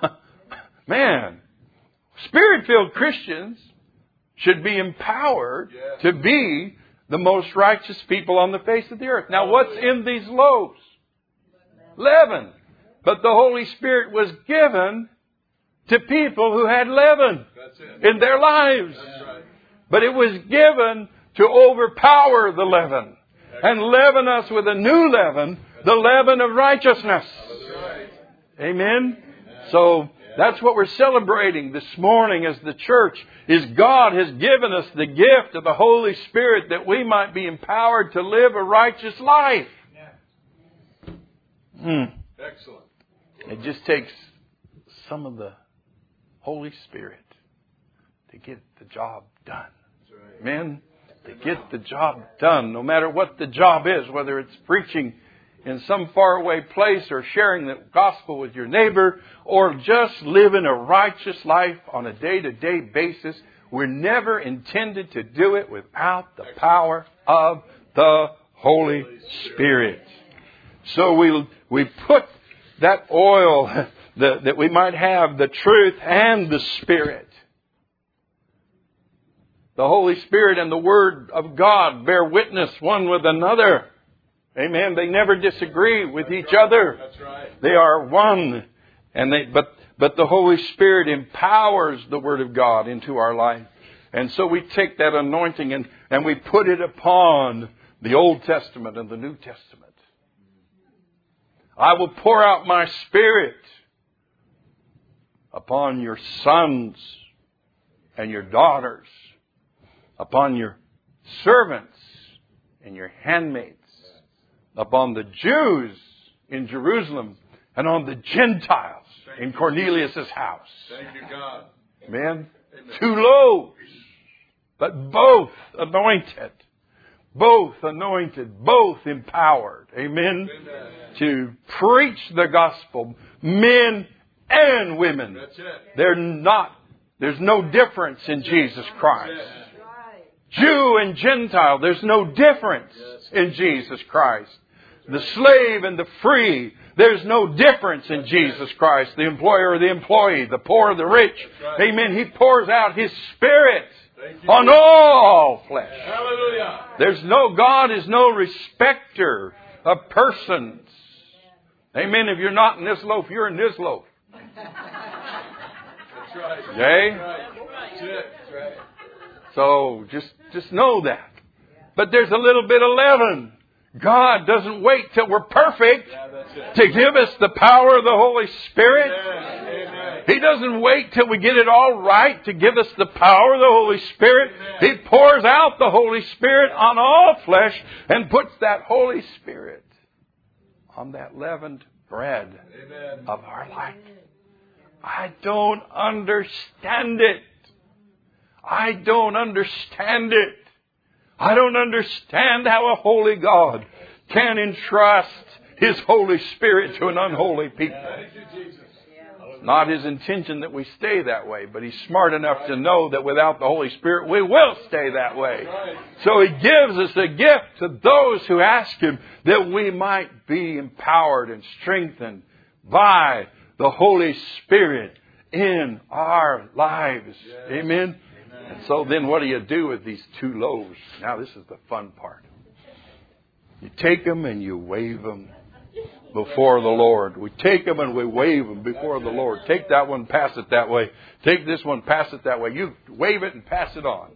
Speaker 3: man, Spirit-filled Christians should be empowered yeah. to be the most righteous people on the face of the earth. Now, what's in these loaves? Leaven. But the Holy Spirit was given to people who had leaven in their lives. That's right. But it was given to overpower the leaven and leaven us with a new leaven, the leaven of righteousness. Amen? So that's what we're celebrating this morning as the church, is God has given us the gift of the Holy Spirit that we might be empowered to live a righteous life. Mm. Excellent. It just takes some of the Holy Spirit to get the job done. Men, to get the job done, no matter what the job is, whether it's preaching in some faraway place or sharing the gospel with your neighbor or just living a righteous life on a day-to-day basis. We're never intended to do it without the power of the Holy Spirit. So we we put that oil that, that we might have the truth and the Spirit. The Holy Spirit and the Word of God bear witness one with another. Amen. They never disagree with That's each right. other. That's right. They are one. And they, but, but the Holy Spirit empowers the Word of God into our life. And so we take that anointing and, and we put it upon the Old Testament and the New Testament. I will pour out my Spirit upon your sons and your daughters, upon your servants and your handmaids, upon the Jews in Jerusalem, and on the Gentiles in Cornelius' house. Thank you, God. Amen. Two loaves. but both anointed. Both anointed, both empowered. Amen. Amen. To preach the gospel. Men and women. That's it. They're not, there's no difference in Jesus Christ. Jew and Gentile, there's no difference in Jesus Christ. The slave and the free, there's no difference in Jesus Christ. The employer or the employee, the poor or the rich. Amen. He pours out His Spirit on all flesh. Hallelujah. There's no, God is no respecter of persons. Amen. If you're not in this loaf, you're in this loaf. That's right. Okay? That's right. That's right. So just, just know that. But there's a little bit of leaven. God doesn't wait till we're perfect yeah, to give us the power of the Holy Spirit. Amen. He doesn't wait till we get it all right to give us the power of the Holy Spirit. Amen. He pours out the Holy Spirit on all flesh and puts that Holy Spirit on that leavened bread Amen. Of our life. I don't understand it. I don't understand it. I don't understand how a holy God can entrust His Holy Spirit to an unholy people. Not His intention that we stay that way, but He's smart enough to know that without the Holy Spirit we will stay that way. So He gives us a gift to those who ask Him that we might be empowered and strengthened by the Holy Spirit in our lives. Amen. And so then what do you do with these two loaves? Now this is the fun part. You take them and you wave them before the Lord. We take them and we wave them before the Lord. Take that one, pass it that way. Take this one, pass it that way. You wave it and pass it on.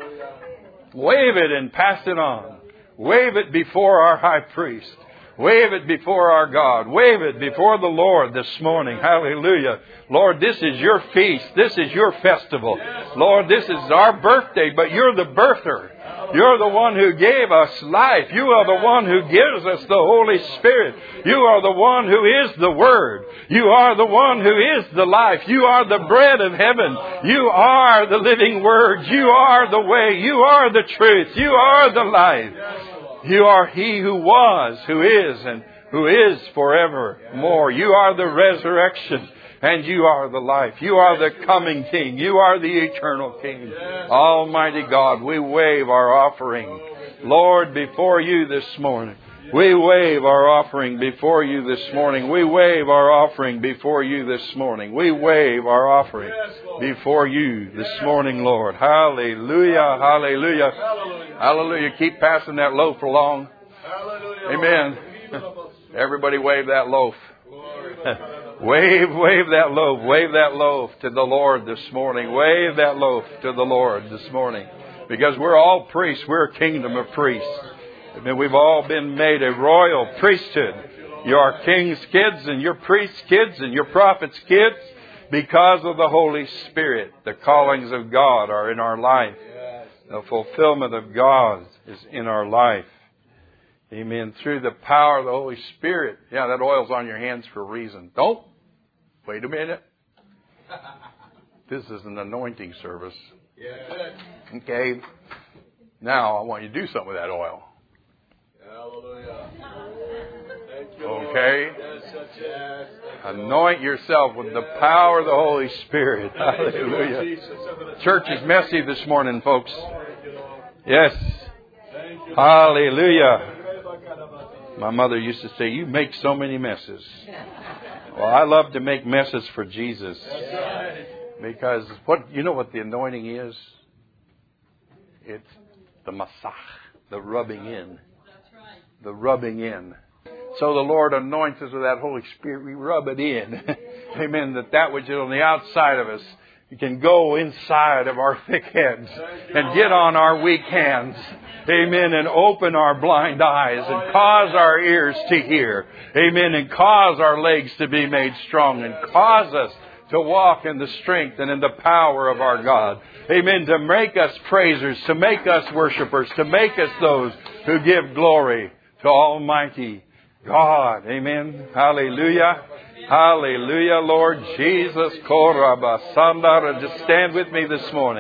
Speaker 3: Wave it and pass it on. Wave it before our high priest. Wave it before our God. Wave it before the Lord this morning. Hallelujah. Lord, this is your feast. This is your festival. Lord, this is our birthday, but you're the birther. You're the one who gave us life. You are the one who gives us the Holy Spirit. You are the one who is the Word. You are the one who is the life. You are the bread of heaven. You are the living Word. You are the way. You are the truth. You are the life. You are He who was, who is, and who is forevermore. You are the resurrection, and you are the life. You are the coming King. You are the eternal King. Almighty God, we wave our offering, Lord, before you this morning. We wave our offering before you this morning. We wave our offering before you this morning. We wave our offering before you this morning, Lord. Hallelujah, hallelujah, hallelujah. Keep passing that loaf along. Amen. Everybody wave that loaf. Wave, wave that loaf. Wave that loaf to the Lord this morning. Wave that loaf to the Lord this morning. Because we're all priests. We're a kingdom of priests. I mean, we've all been made a royal priesthood. You are king's kids and you're priest's kids and you're prophet's kids because of the Holy Spirit. The callings of God are in our life. The fulfillment of God is in our life. Amen. Through the power of the Holy Spirit. Yeah, that oil's on your hands for a reason. Don't. Wait a minute. This is an anointing service. Okay. Now I want you to do something with that oil. Hallelujah. Okay. Anoint yourself with the power of the Holy Spirit. Hallelujah. Church is messy this morning, folks. Yes. Hallelujah. My mother used to say, you make so many messes. Well, I love to make messes for Jesus. Because what you know what the anointing is? It's the masach, the rubbing in. The rubbing in. So the Lord anoints us with that Holy Spirit. We rub it in. Amen. That that which is on the outside of us, you can go inside of our thick heads and get on our weak hands. Amen. And open our blind eyes and cause our ears to hear. Amen. And cause our legs to be made strong and cause us to walk in the strength and in the power of our God. Amen. To make us praisers, to make us worshipers, to make us those who give glory to Almighty God. Amen. Hallelujah. Hallelujah, Lord Jesus. Just stand with me this morning.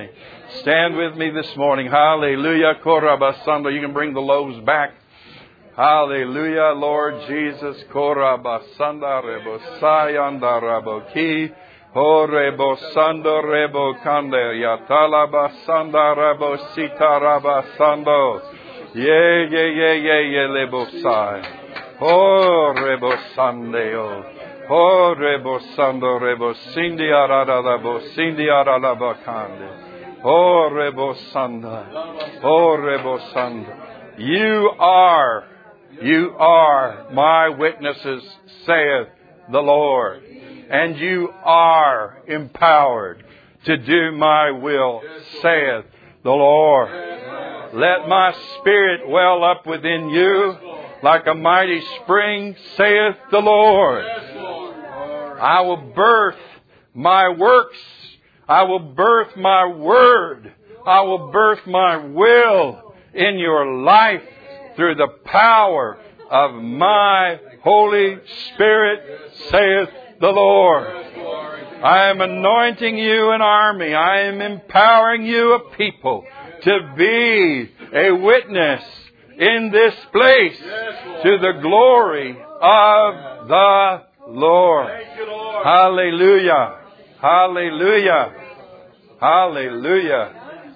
Speaker 3: Stand with me this morning. Hallelujah. Korabasanda. You can bring the loaves back. Hallelujah, Lord Jesus. Korabasanda rebo sayanda rebo ki. Ho rebo sando rebo kande. Yatala basanda rebo sita rabasando. Ye, ye, ye, ye, ye, lebo sai. Ho rebo sandeo. Ho rebo sando rebo sindi arada rebo sindi arada bakande. Oh, Rebo Sanda. Oh, Rebo Sanda. You are, you are my witnesses, saith the Lord. And you are empowered to do my will, saith the Lord. Let my spirit well up within you like a mighty spring, saith the Lord. I will birth my works. I will birth my word. I will birth my will in your life through the power of my Holy Spirit, saith the Lord. I am anointing you an army. I am empowering you a people to be a witness in this place to the glory of the Lord. Hallelujah. Hallelujah. Hallelujah.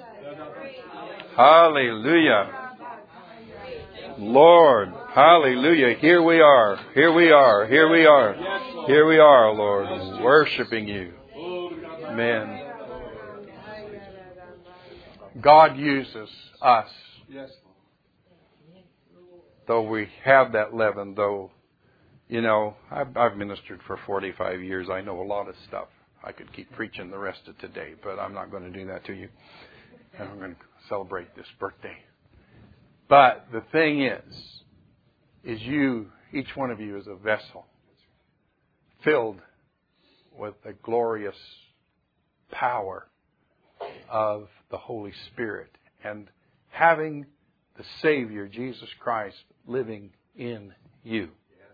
Speaker 3: Hallelujah. Lord, hallelujah. Here we are. Here we are. Here we are. Here we are, Lord, worshiping you. Amen. God uses us. Though we have that leaven, though, you know, I've, I've ministered for forty-five years. I know a lot of stuff. I could keep preaching the rest of today, but I'm not going to do that to you. And I'm going to celebrate this birthday. But the thing is, is you, each one of you is a vessel filled with the glorious power of the Holy Spirit and having the Savior, Jesus Christ, living in you.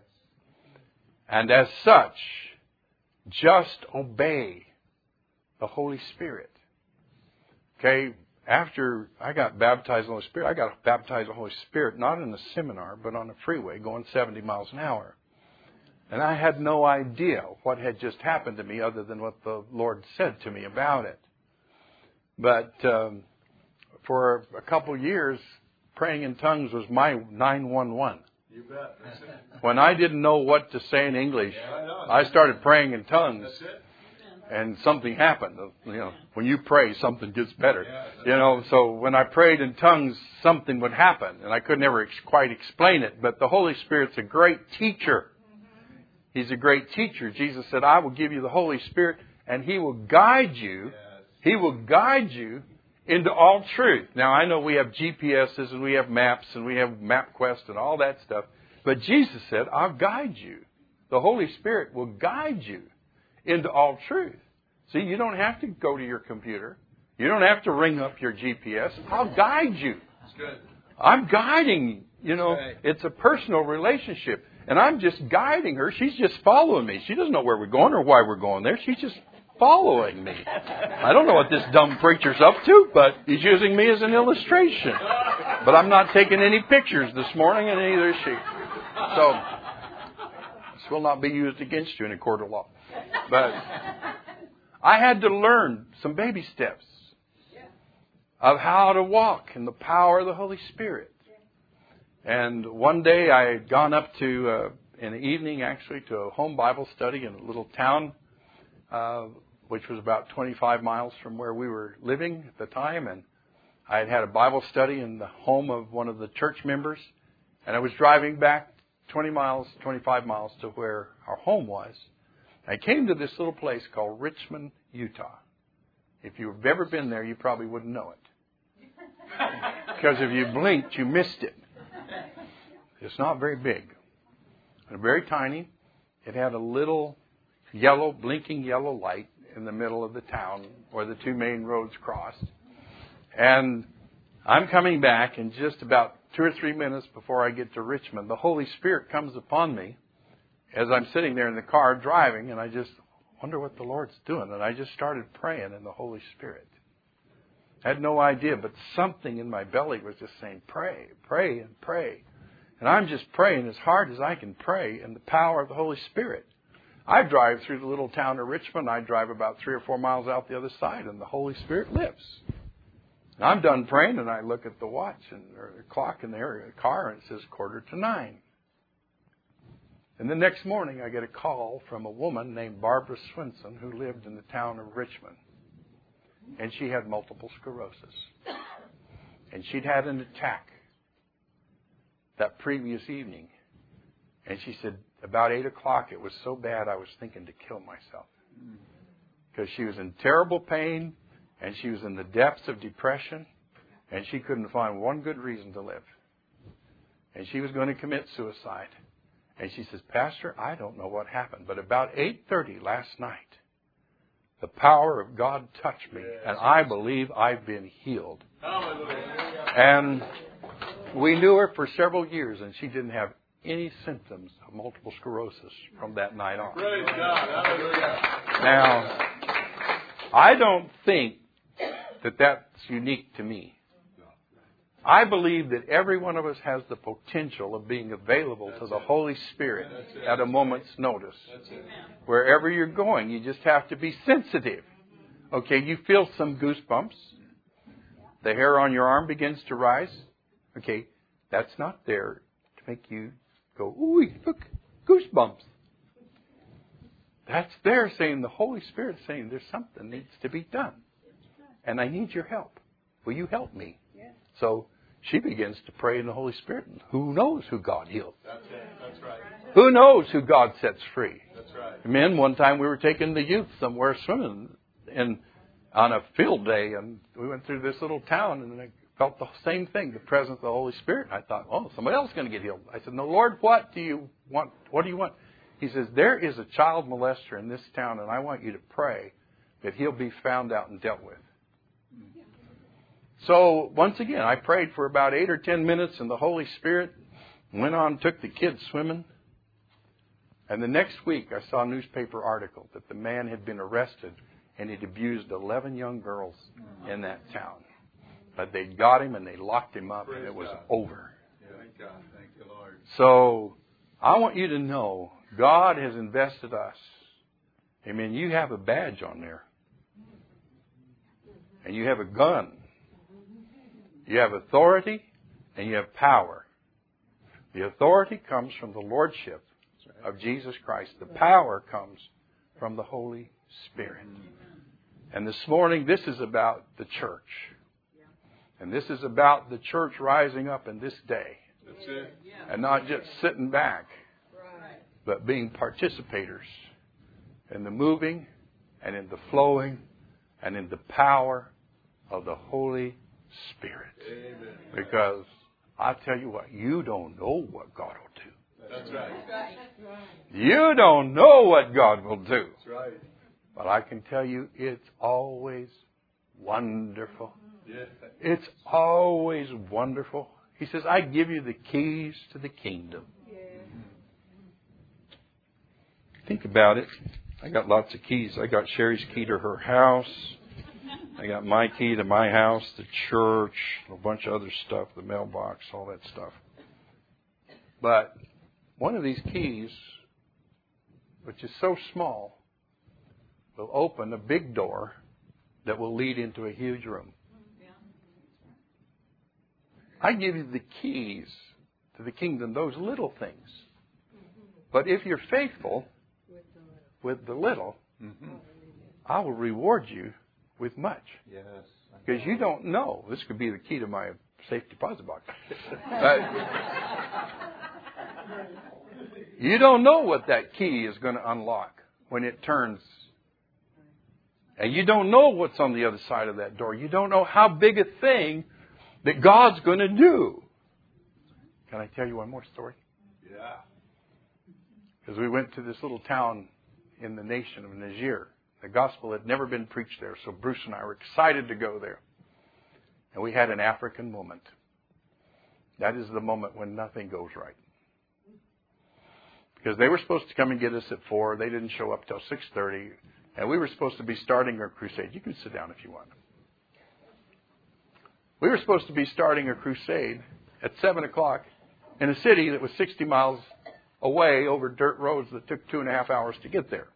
Speaker 3: And as such, just obey the Holy Spirit. Okay, after I got baptized in the Holy Spirit, I got baptized in the Holy Spirit, not in a seminar, but on a freeway going seventy miles an hour. And I had no idea what had just happened to me other than what the Lord said to me about it. But um, for a couple years, praying in tongues was my nine one one. You bet. When I didn't know what to say in English, yeah, I, I started praying in tongues. That's it. And something happened. You know, when you pray, something gets better. Yeah, you know, so when I prayed in tongues, something would happen. And I could never ex- quite explain it. But the Holy Spirit's a great teacher. He's a great teacher. Jesus said, I will give you the Holy Spirit and He will guide you. Yes. He will guide you into all truth. Now, I know we have G P S's and we have maps and we have MapQuest and all that stuff. But Jesus said, I'll guide you. The Holy Spirit will guide you into all truth. See, you don't have to go to your computer. You don't have to ring up your G P S. I'll guide you. That's good. I'm guiding, you know, right. It's a personal relationship. And I'm just guiding her. She's just following me. She doesn't know where we're going or why we're going there. She's just following me. I don't know what this dumb preacher's up to, but he's using me as an illustration. But I'm not taking any pictures this morning, and neither is she. So, this will not be used against you in a court of law. But I had to learn some baby steps of how to walk in the power of the Holy Spirit. And one day I had gone up to, uh, in the evening actually, to a home Bible study in a little town, uh, which was about twenty-five miles from where we were living at the time. And I had had a Bible study in the home of one of the church members. And I was driving back twenty miles, twenty-five miles to where our home was. I came to this little place called Richmond, Utah. If you've ever been there, you probably wouldn't know it. Because if you blinked, you missed it. It's not very big. And very tiny. It had a little yellow, blinking yellow light in the middle of the town where the two main roads crossed. And I'm coming back, and just about two or three minutes before I get to Richmond, the Holy Spirit comes upon me as I'm sitting there in the car driving, and I just wonder what the Lord's doing. And I just started praying in the Holy Spirit. I had no idea, but something in my belly was just saying, pray, pray, and pray. And I'm just praying as hard as I can pray in the power of the Holy Spirit. I drive through the little town of Richmond. I drive about three or four miles out the other side, and the Holy Spirit lives. And I'm done praying, and I look at the watch and or the clock in the area, the car, and it says quarter to nine. And the next morning, I get a call from a woman named Barbara Swinson who lived in the town of Richmond. And she had multiple sclerosis. And she'd had an attack that previous evening. And she said, about eight o'clock, it was so bad I was thinking to kill myself. Because she was in terrible pain, and she was in the depths of depression, and she couldn't find one good reason to live. And she was going to commit suicide. And she says, Pastor, I don't know what happened, but about eight thirty last night, the power of God touched me, and I believe I've been healed. And we knew her for several years, and she didn't have any symptoms of multiple sclerosis from that night on.
Speaker 1: Praise God. Hallelujah.
Speaker 3: Now, I don't think that that's unique to me. I believe that every one of us has the potential of being available
Speaker 1: That's
Speaker 3: to the
Speaker 1: it.
Speaker 3: Holy Spirit
Speaker 1: That's it.
Speaker 3: at a moment's notice.
Speaker 1: That's it.
Speaker 3: Wherever you're going, you just have to be sensitive. Okay, you feel some goosebumps. The hair on your arm begins to rise. Okay, that's not there to make you go, ooh, look, goosebumps. That's there saying, the Holy Spirit saying, there's something needs to be done. And I need your help. Will you help me? So she begins to pray in the Holy Spirit. Who knows who God heals?
Speaker 1: That's it. That's right.
Speaker 3: Who knows who God sets free?
Speaker 1: That's right.
Speaker 3: Men, one time we were taking the youth somewhere swimming in, on a field day, and we went through this little town, and I felt the same thing, the presence of the Holy Spirit. And I thought, oh, somebody else is going to get healed. I said, no, Lord, what do you want? What do you want? He says, there is a child molester in this town, and I want you to pray that he'll be found out and dealt with. So, once again, I prayed for about eight or ten minutes, and the Holy Spirit went on, took the kids swimming. And the next week, I saw a newspaper article that the man had been arrested, and he'd abused eleven young girls in that town. But they got him, and they locked him up, and it was over.
Speaker 1: Thank God. Thank you, Lord.
Speaker 3: So, I want you to know, God has invested us. Amen. You have a badge on there. And you have a gun. You have authority and you have power. The authority comes from the Lordship of Jesus Christ. The power comes from the Holy Spirit. And this morning, this is about the church. And this is about the church rising up in this day.
Speaker 1: That's it.
Speaker 3: And not just sitting back, but being participators in the moving and in the flowing and in the power of the Holy Spirit.
Speaker 1: Amen.
Speaker 3: Because I tell you what, you don't know what God will do.
Speaker 1: That's right.
Speaker 3: You don't know what God will do.
Speaker 1: That's right.
Speaker 3: But I can tell you, it's always wonderful.
Speaker 1: Yes.
Speaker 3: It's always wonderful. He says, I give you the keys to the kingdom. Think about it. I got lots of keys. I got Sherry's key to her house. I got my key to my house, the church, a bunch of other stuff, the mailbox, all that stuff. But one of these keys, which is so small, will open a big door that will lead into a huge room. I give you the keys to the kingdom, those little things. But if you're faithful with the little, mm-hmm. I will reward you with much.
Speaker 1: Yes.
Speaker 3: Because you don't know. This could be the key to my safe deposit box. uh, you don't know what that key is going to unlock when it turns. And you don't know what's on the other side of that door. You don't know how big a thing that God's going to do. Can I tell you one more story?
Speaker 1: Yeah.
Speaker 3: Because we went to this little town in the nation of Niger. The gospel had never been preached there, so Bruce and I were excited to go there. And we had an African moment. That is the moment when nothing goes right. Because they were supposed to come and get us at four. They didn't show up till six thirty. And we were supposed to be starting our crusade. You can sit down if you want. We were supposed to be starting a crusade at seven o'clock in a city that was sixty miles away over dirt roads that took two and a half hours to get there.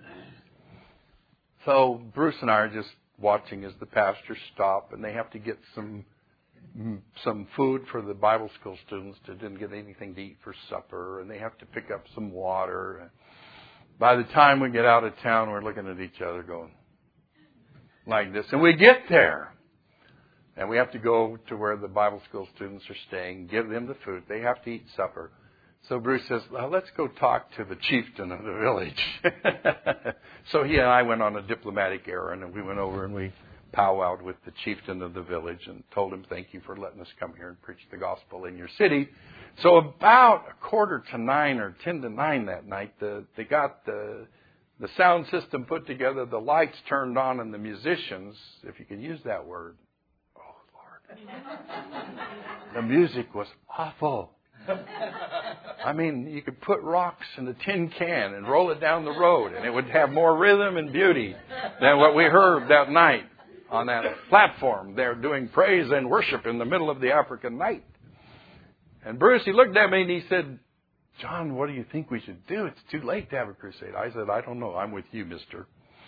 Speaker 3: So Bruce and I are just watching as the pastors stop, and they have to get some some food for the Bible school students that didn't get anything to eat for supper, and they have to pick up some water. By the time we get out of town, we're looking at each other going like this. And we get there, and we have to go to where the Bible school students are staying, give them the food. They have to eat supper. So Bruce says, well, let's go talk to the chieftain of the village. So he and I went on a diplomatic errand, and we went over and we powwowed with the chieftain of the village and told him, thank you for letting us come here and preach the gospel in your city. So about a quarter to nine or ten to nine that night, the, they got the the sound system put together, the lights turned on, and the musicians, if you can use that word, oh, Lord, the music was awful. I mean, you could put rocks in a tin can and roll it down the road, and it would have more rhythm and beauty than what we heard that night on that platform. They're doing praise and worship in the middle of the African night. And Bruce, he looked at me and he said, John, what do you think we should do? It's too late to have a crusade. I said, I don't know. I'm with you, mister.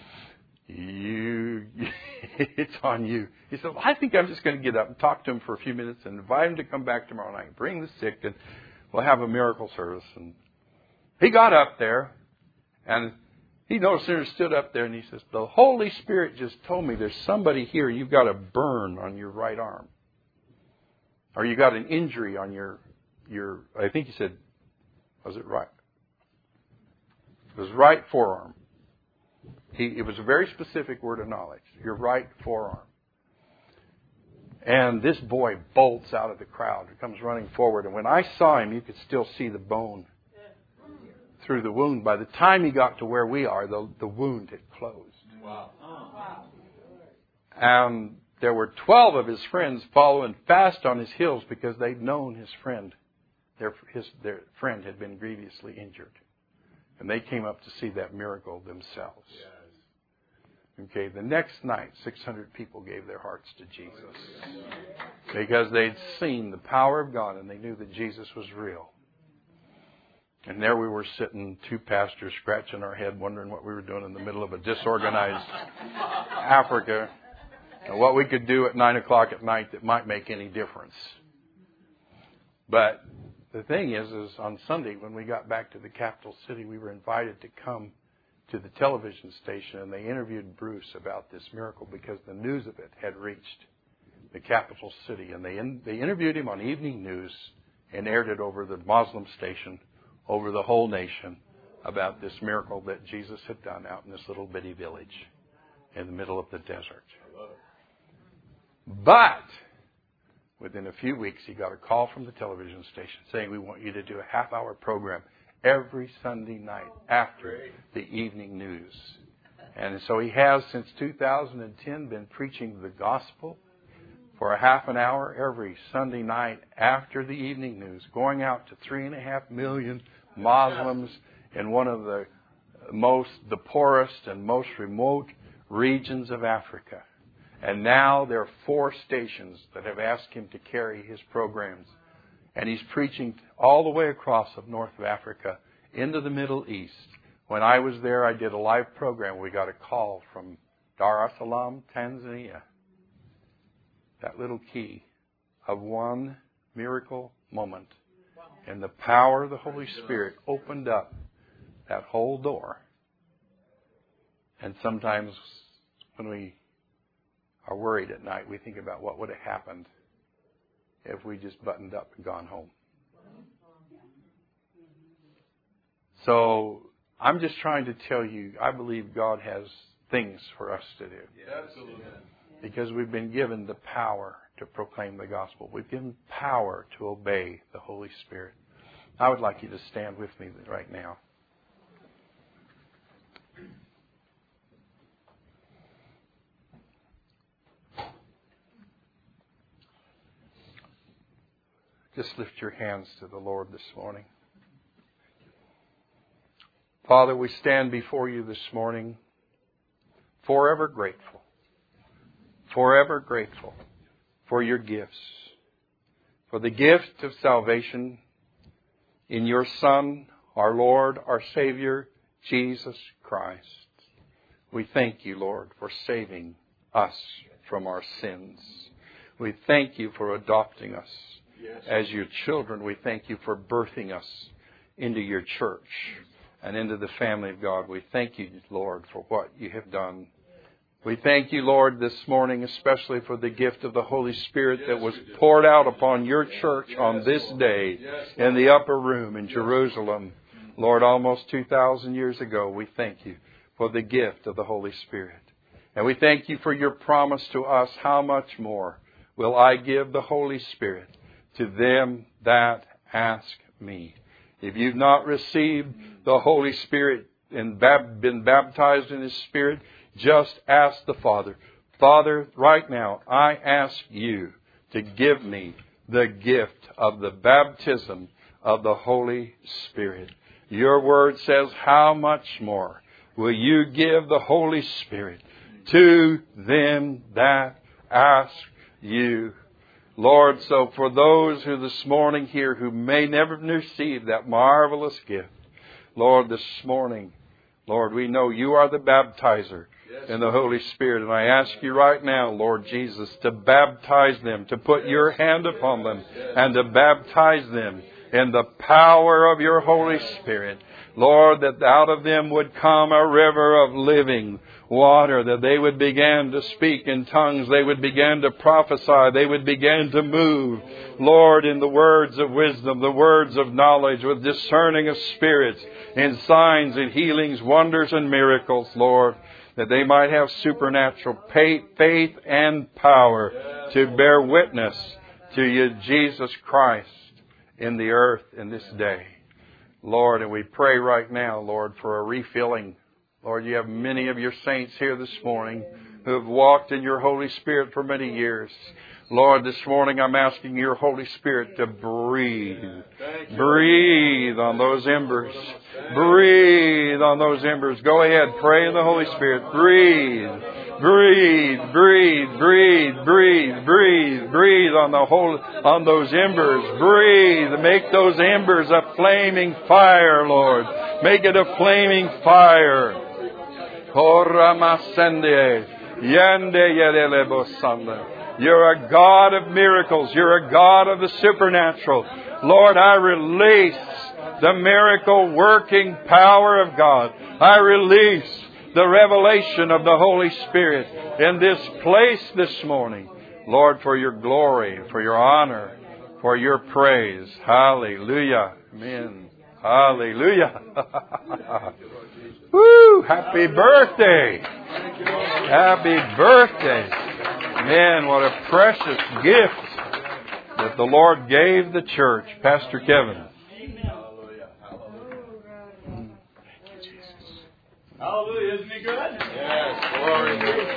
Speaker 3: You, it's on you. He said, well, I think I'm just going to get up and talk to him for a few minutes and invite him to come back tomorrow night. Bring the sick and we'll have a miracle service. And he got up there, and he no sooner stood up there and he says, the Holy Spirit just told me there's somebody here. You've got a burn on your right arm. Or you got an injury on your, your, I think he said, was it right? It was right forearm. He, it was a very specific word of knowledge. Your right forearm. And this boy bolts out of the crowd. He comes running forward. And when I saw him, you could still see the bone through the wound. By the time he got to where we are, the, the wound had closed. Wow. And there were twelve of his friends following fast on his heels because they'd known his friend. Their, his, their friend had been grievously injured. And they came up to see that miracle themselves. Okay, the next night, six hundred people gave their hearts to Jesus. Because they'd seen the power of God and they knew that Jesus was real. And there we were sitting, two pastors scratching our head, wondering what we were doing in the middle of a disorganized Africa. And what we could do at nine o'clock at night that might make any difference. But the thing is, is on Sunday when we got back to the capital city, we were invited to come to the television station, and they interviewed Bruce about this miracle because the news of it had reached the capital city. And they in, they interviewed him on evening news and aired it over the Muslim station, over the whole nation, about this miracle that Jesus had done out in this little bitty village in the middle of the desert. But within a few weeks, he got a call from the television station saying, we want you to do a half-hour program every Sunday night after the evening news. And so he has, since two thousand ten, been preaching the gospel for a half an hour every Sunday night after the evening news, going out to three and a half million Muslims in one of the most, the poorest and most remote regions of Africa. And now there are four stations that have asked him to carry his programs. And he's preaching all the way across of North of Africa into the Middle East. When I was there, I did a live program. We got a call from Dar es Salaam, Tanzania. That little key of one miracle moment. And the power of the Holy Spirit opened up that whole door. And sometimes when we are worried at night, we think about what would have happened if we just buttoned up and gone home. So I'm just trying to tell you, I believe God has things for us to do.
Speaker 1: Absolutely.
Speaker 3: Because we've been given the power to proclaim the gospel. We've given power to obey the Holy Spirit. I would like you to stand with me right now. Just lift your hands to the Lord this morning. Father, we stand before you this morning forever grateful. Forever grateful for your gifts, for the gift of salvation in your Son, our Lord, our Savior, Jesus Christ. We thank you, Lord, for saving us from our sins. We thank you for adopting us as your children. We thank you for birthing us into your church and into the family of God. We thank you, Lord, for what you have done. We thank you, Lord, this morning especially for the gift of the Holy Spirit that was poured out upon your church on this day in the upper room in Jerusalem. Lord, almost two thousand years ago, we thank you for the gift of the Holy Spirit. And we thank you for your promise to us. How much more will I give the Holy Spirit to them that ask me? If you've not received the Holy Spirit and been baptized in His Spirit, just ask the Father. Father, right now, I ask you to give me the gift of the baptism of the Holy Spirit. Your word says, how much more will you give the Holy Spirit to them that ask you? Lord, so for those who this morning here who may never receive that marvelous gift, Lord, this morning, Lord, we know you are the baptizer in the Holy Spirit. And I ask you right now, Lord Jesus, to baptize them, to put your hand upon them, and to baptize them in the power of your Holy Spirit. Lord, that out of them would come a river of living water, that they would begin to speak in tongues, they would begin to prophesy, they would begin to move, Lord, in the words of wisdom, the words of knowledge, with discerning of spirits, in signs and healings, wonders and miracles, Lord, that they might have supernatural faith and power to bear witness to you, Jesus Christ, in the earth in this day. Lord, and we pray right now, Lord, for a refilling. Lord, you have many of your saints here this morning who have walked in your Holy Spirit for many years. Lord, this morning I'm asking your Holy Spirit to breathe. Breathe on those embers. Breathe on those embers. Go ahead, pray in the Holy Spirit. Breathe. Breathe, breathe, breathe, breathe, breathe, breathe on the whole, on those embers. Breathe. Make those embers a flaming fire, Lord. Make it a flaming fire. You're a God of miracles. You're a God of the supernatural. Lord, I release the miracle working power of God. I release the revelation of the Holy Spirit in this place this morning. Lord, for your glory, for your honor, for your praise. Hallelujah. Amen. Hallelujah. Woo! Happy birthday. Happy birthday. Man, what a precious gift that the Lord gave the church. Pastor Kevin.
Speaker 5: Hallelujah, isn't he good?
Speaker 3: Yes, glory.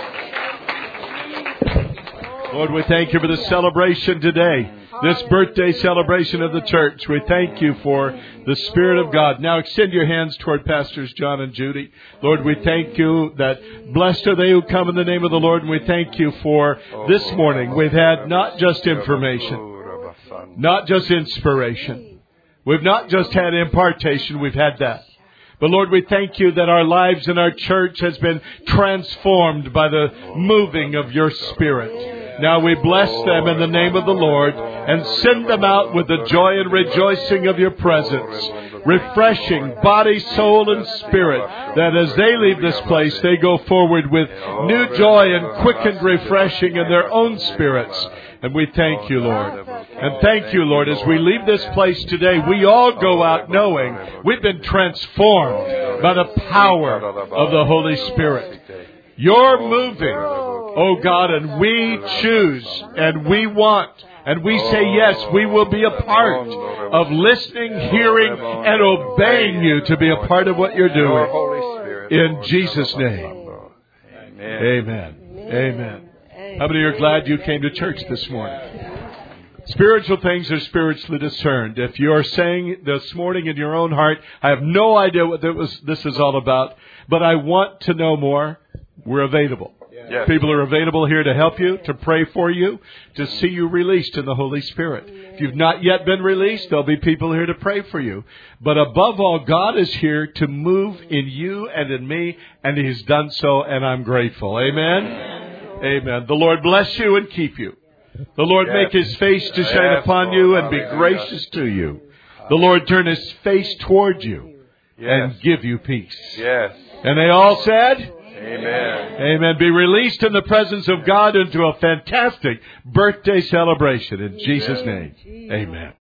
Speaker 1: Lord, we thank you for the celebration today, this birthday celebration of the church. We thank you for the Spirit of God. Now extend your hands toward Pastors John and Judy. Lord, we thank you that blessed are they who come in the name of the Lord, and we thank you for this morning. We've had not just information, not just inspiration. We've not just had impartation, we've had that. But Lord, we thank you that our lives and our church has been transformed by the moving of your Spirit. Now we bless them in the name of the Lord and send them out with the joy and rejoicing of your presence, refreshing body, soul, and spirit, that as they leave this place, they go forward with new joy and quickened refreshing in their own spirits. And we thank you, Lord. And thank you, Lord, as we leave this place today, we all go out knowing we've been transformed by the power of the Holy Spirit. You're moving, oh God, and we choose and we want and we say, yes, we will be a part of listening, hearing, and obeying you to be a part of what you're doing. In Jesus' name. Amen. Amen. How many are glad you came to church this morning? Spiritual things are spiritually discerned. If you are saying this morning in your own heart, I have no idea what this is all about, but I want to know more, we're available.
Speaker 3: Yes.
Speaker 1: People are available here to help you, to pray for you, to see you released in the Holy Spirit. If you've not yet been released, there'll be people here to pray for you. But above all, God is here to move in you and in me, and He's done so, and I'm grateful. Amen? Amen. Amen. The Lord bless you and keep you. The Lord
Speaker 3: Yes.
Speaker 1: make His face to shine
Speaker 3: Yes,
Speaker 1: upon
Speaker 3: Lord.
Speaker 1: you and be
Speaker 3: Hallelujah.
Speaker 1: gracious to you. The Lord turn His face toward you
Speaker 3: Yes.
Speaker 1: and give you peace.
Speaker 3: Yes.
Speaker 1: And they all said,
Speaker 3: Amen.
Speaker 1: Amen. Be released in the presence of God into a fantastic birthday celebration in Jesus' name. Amen.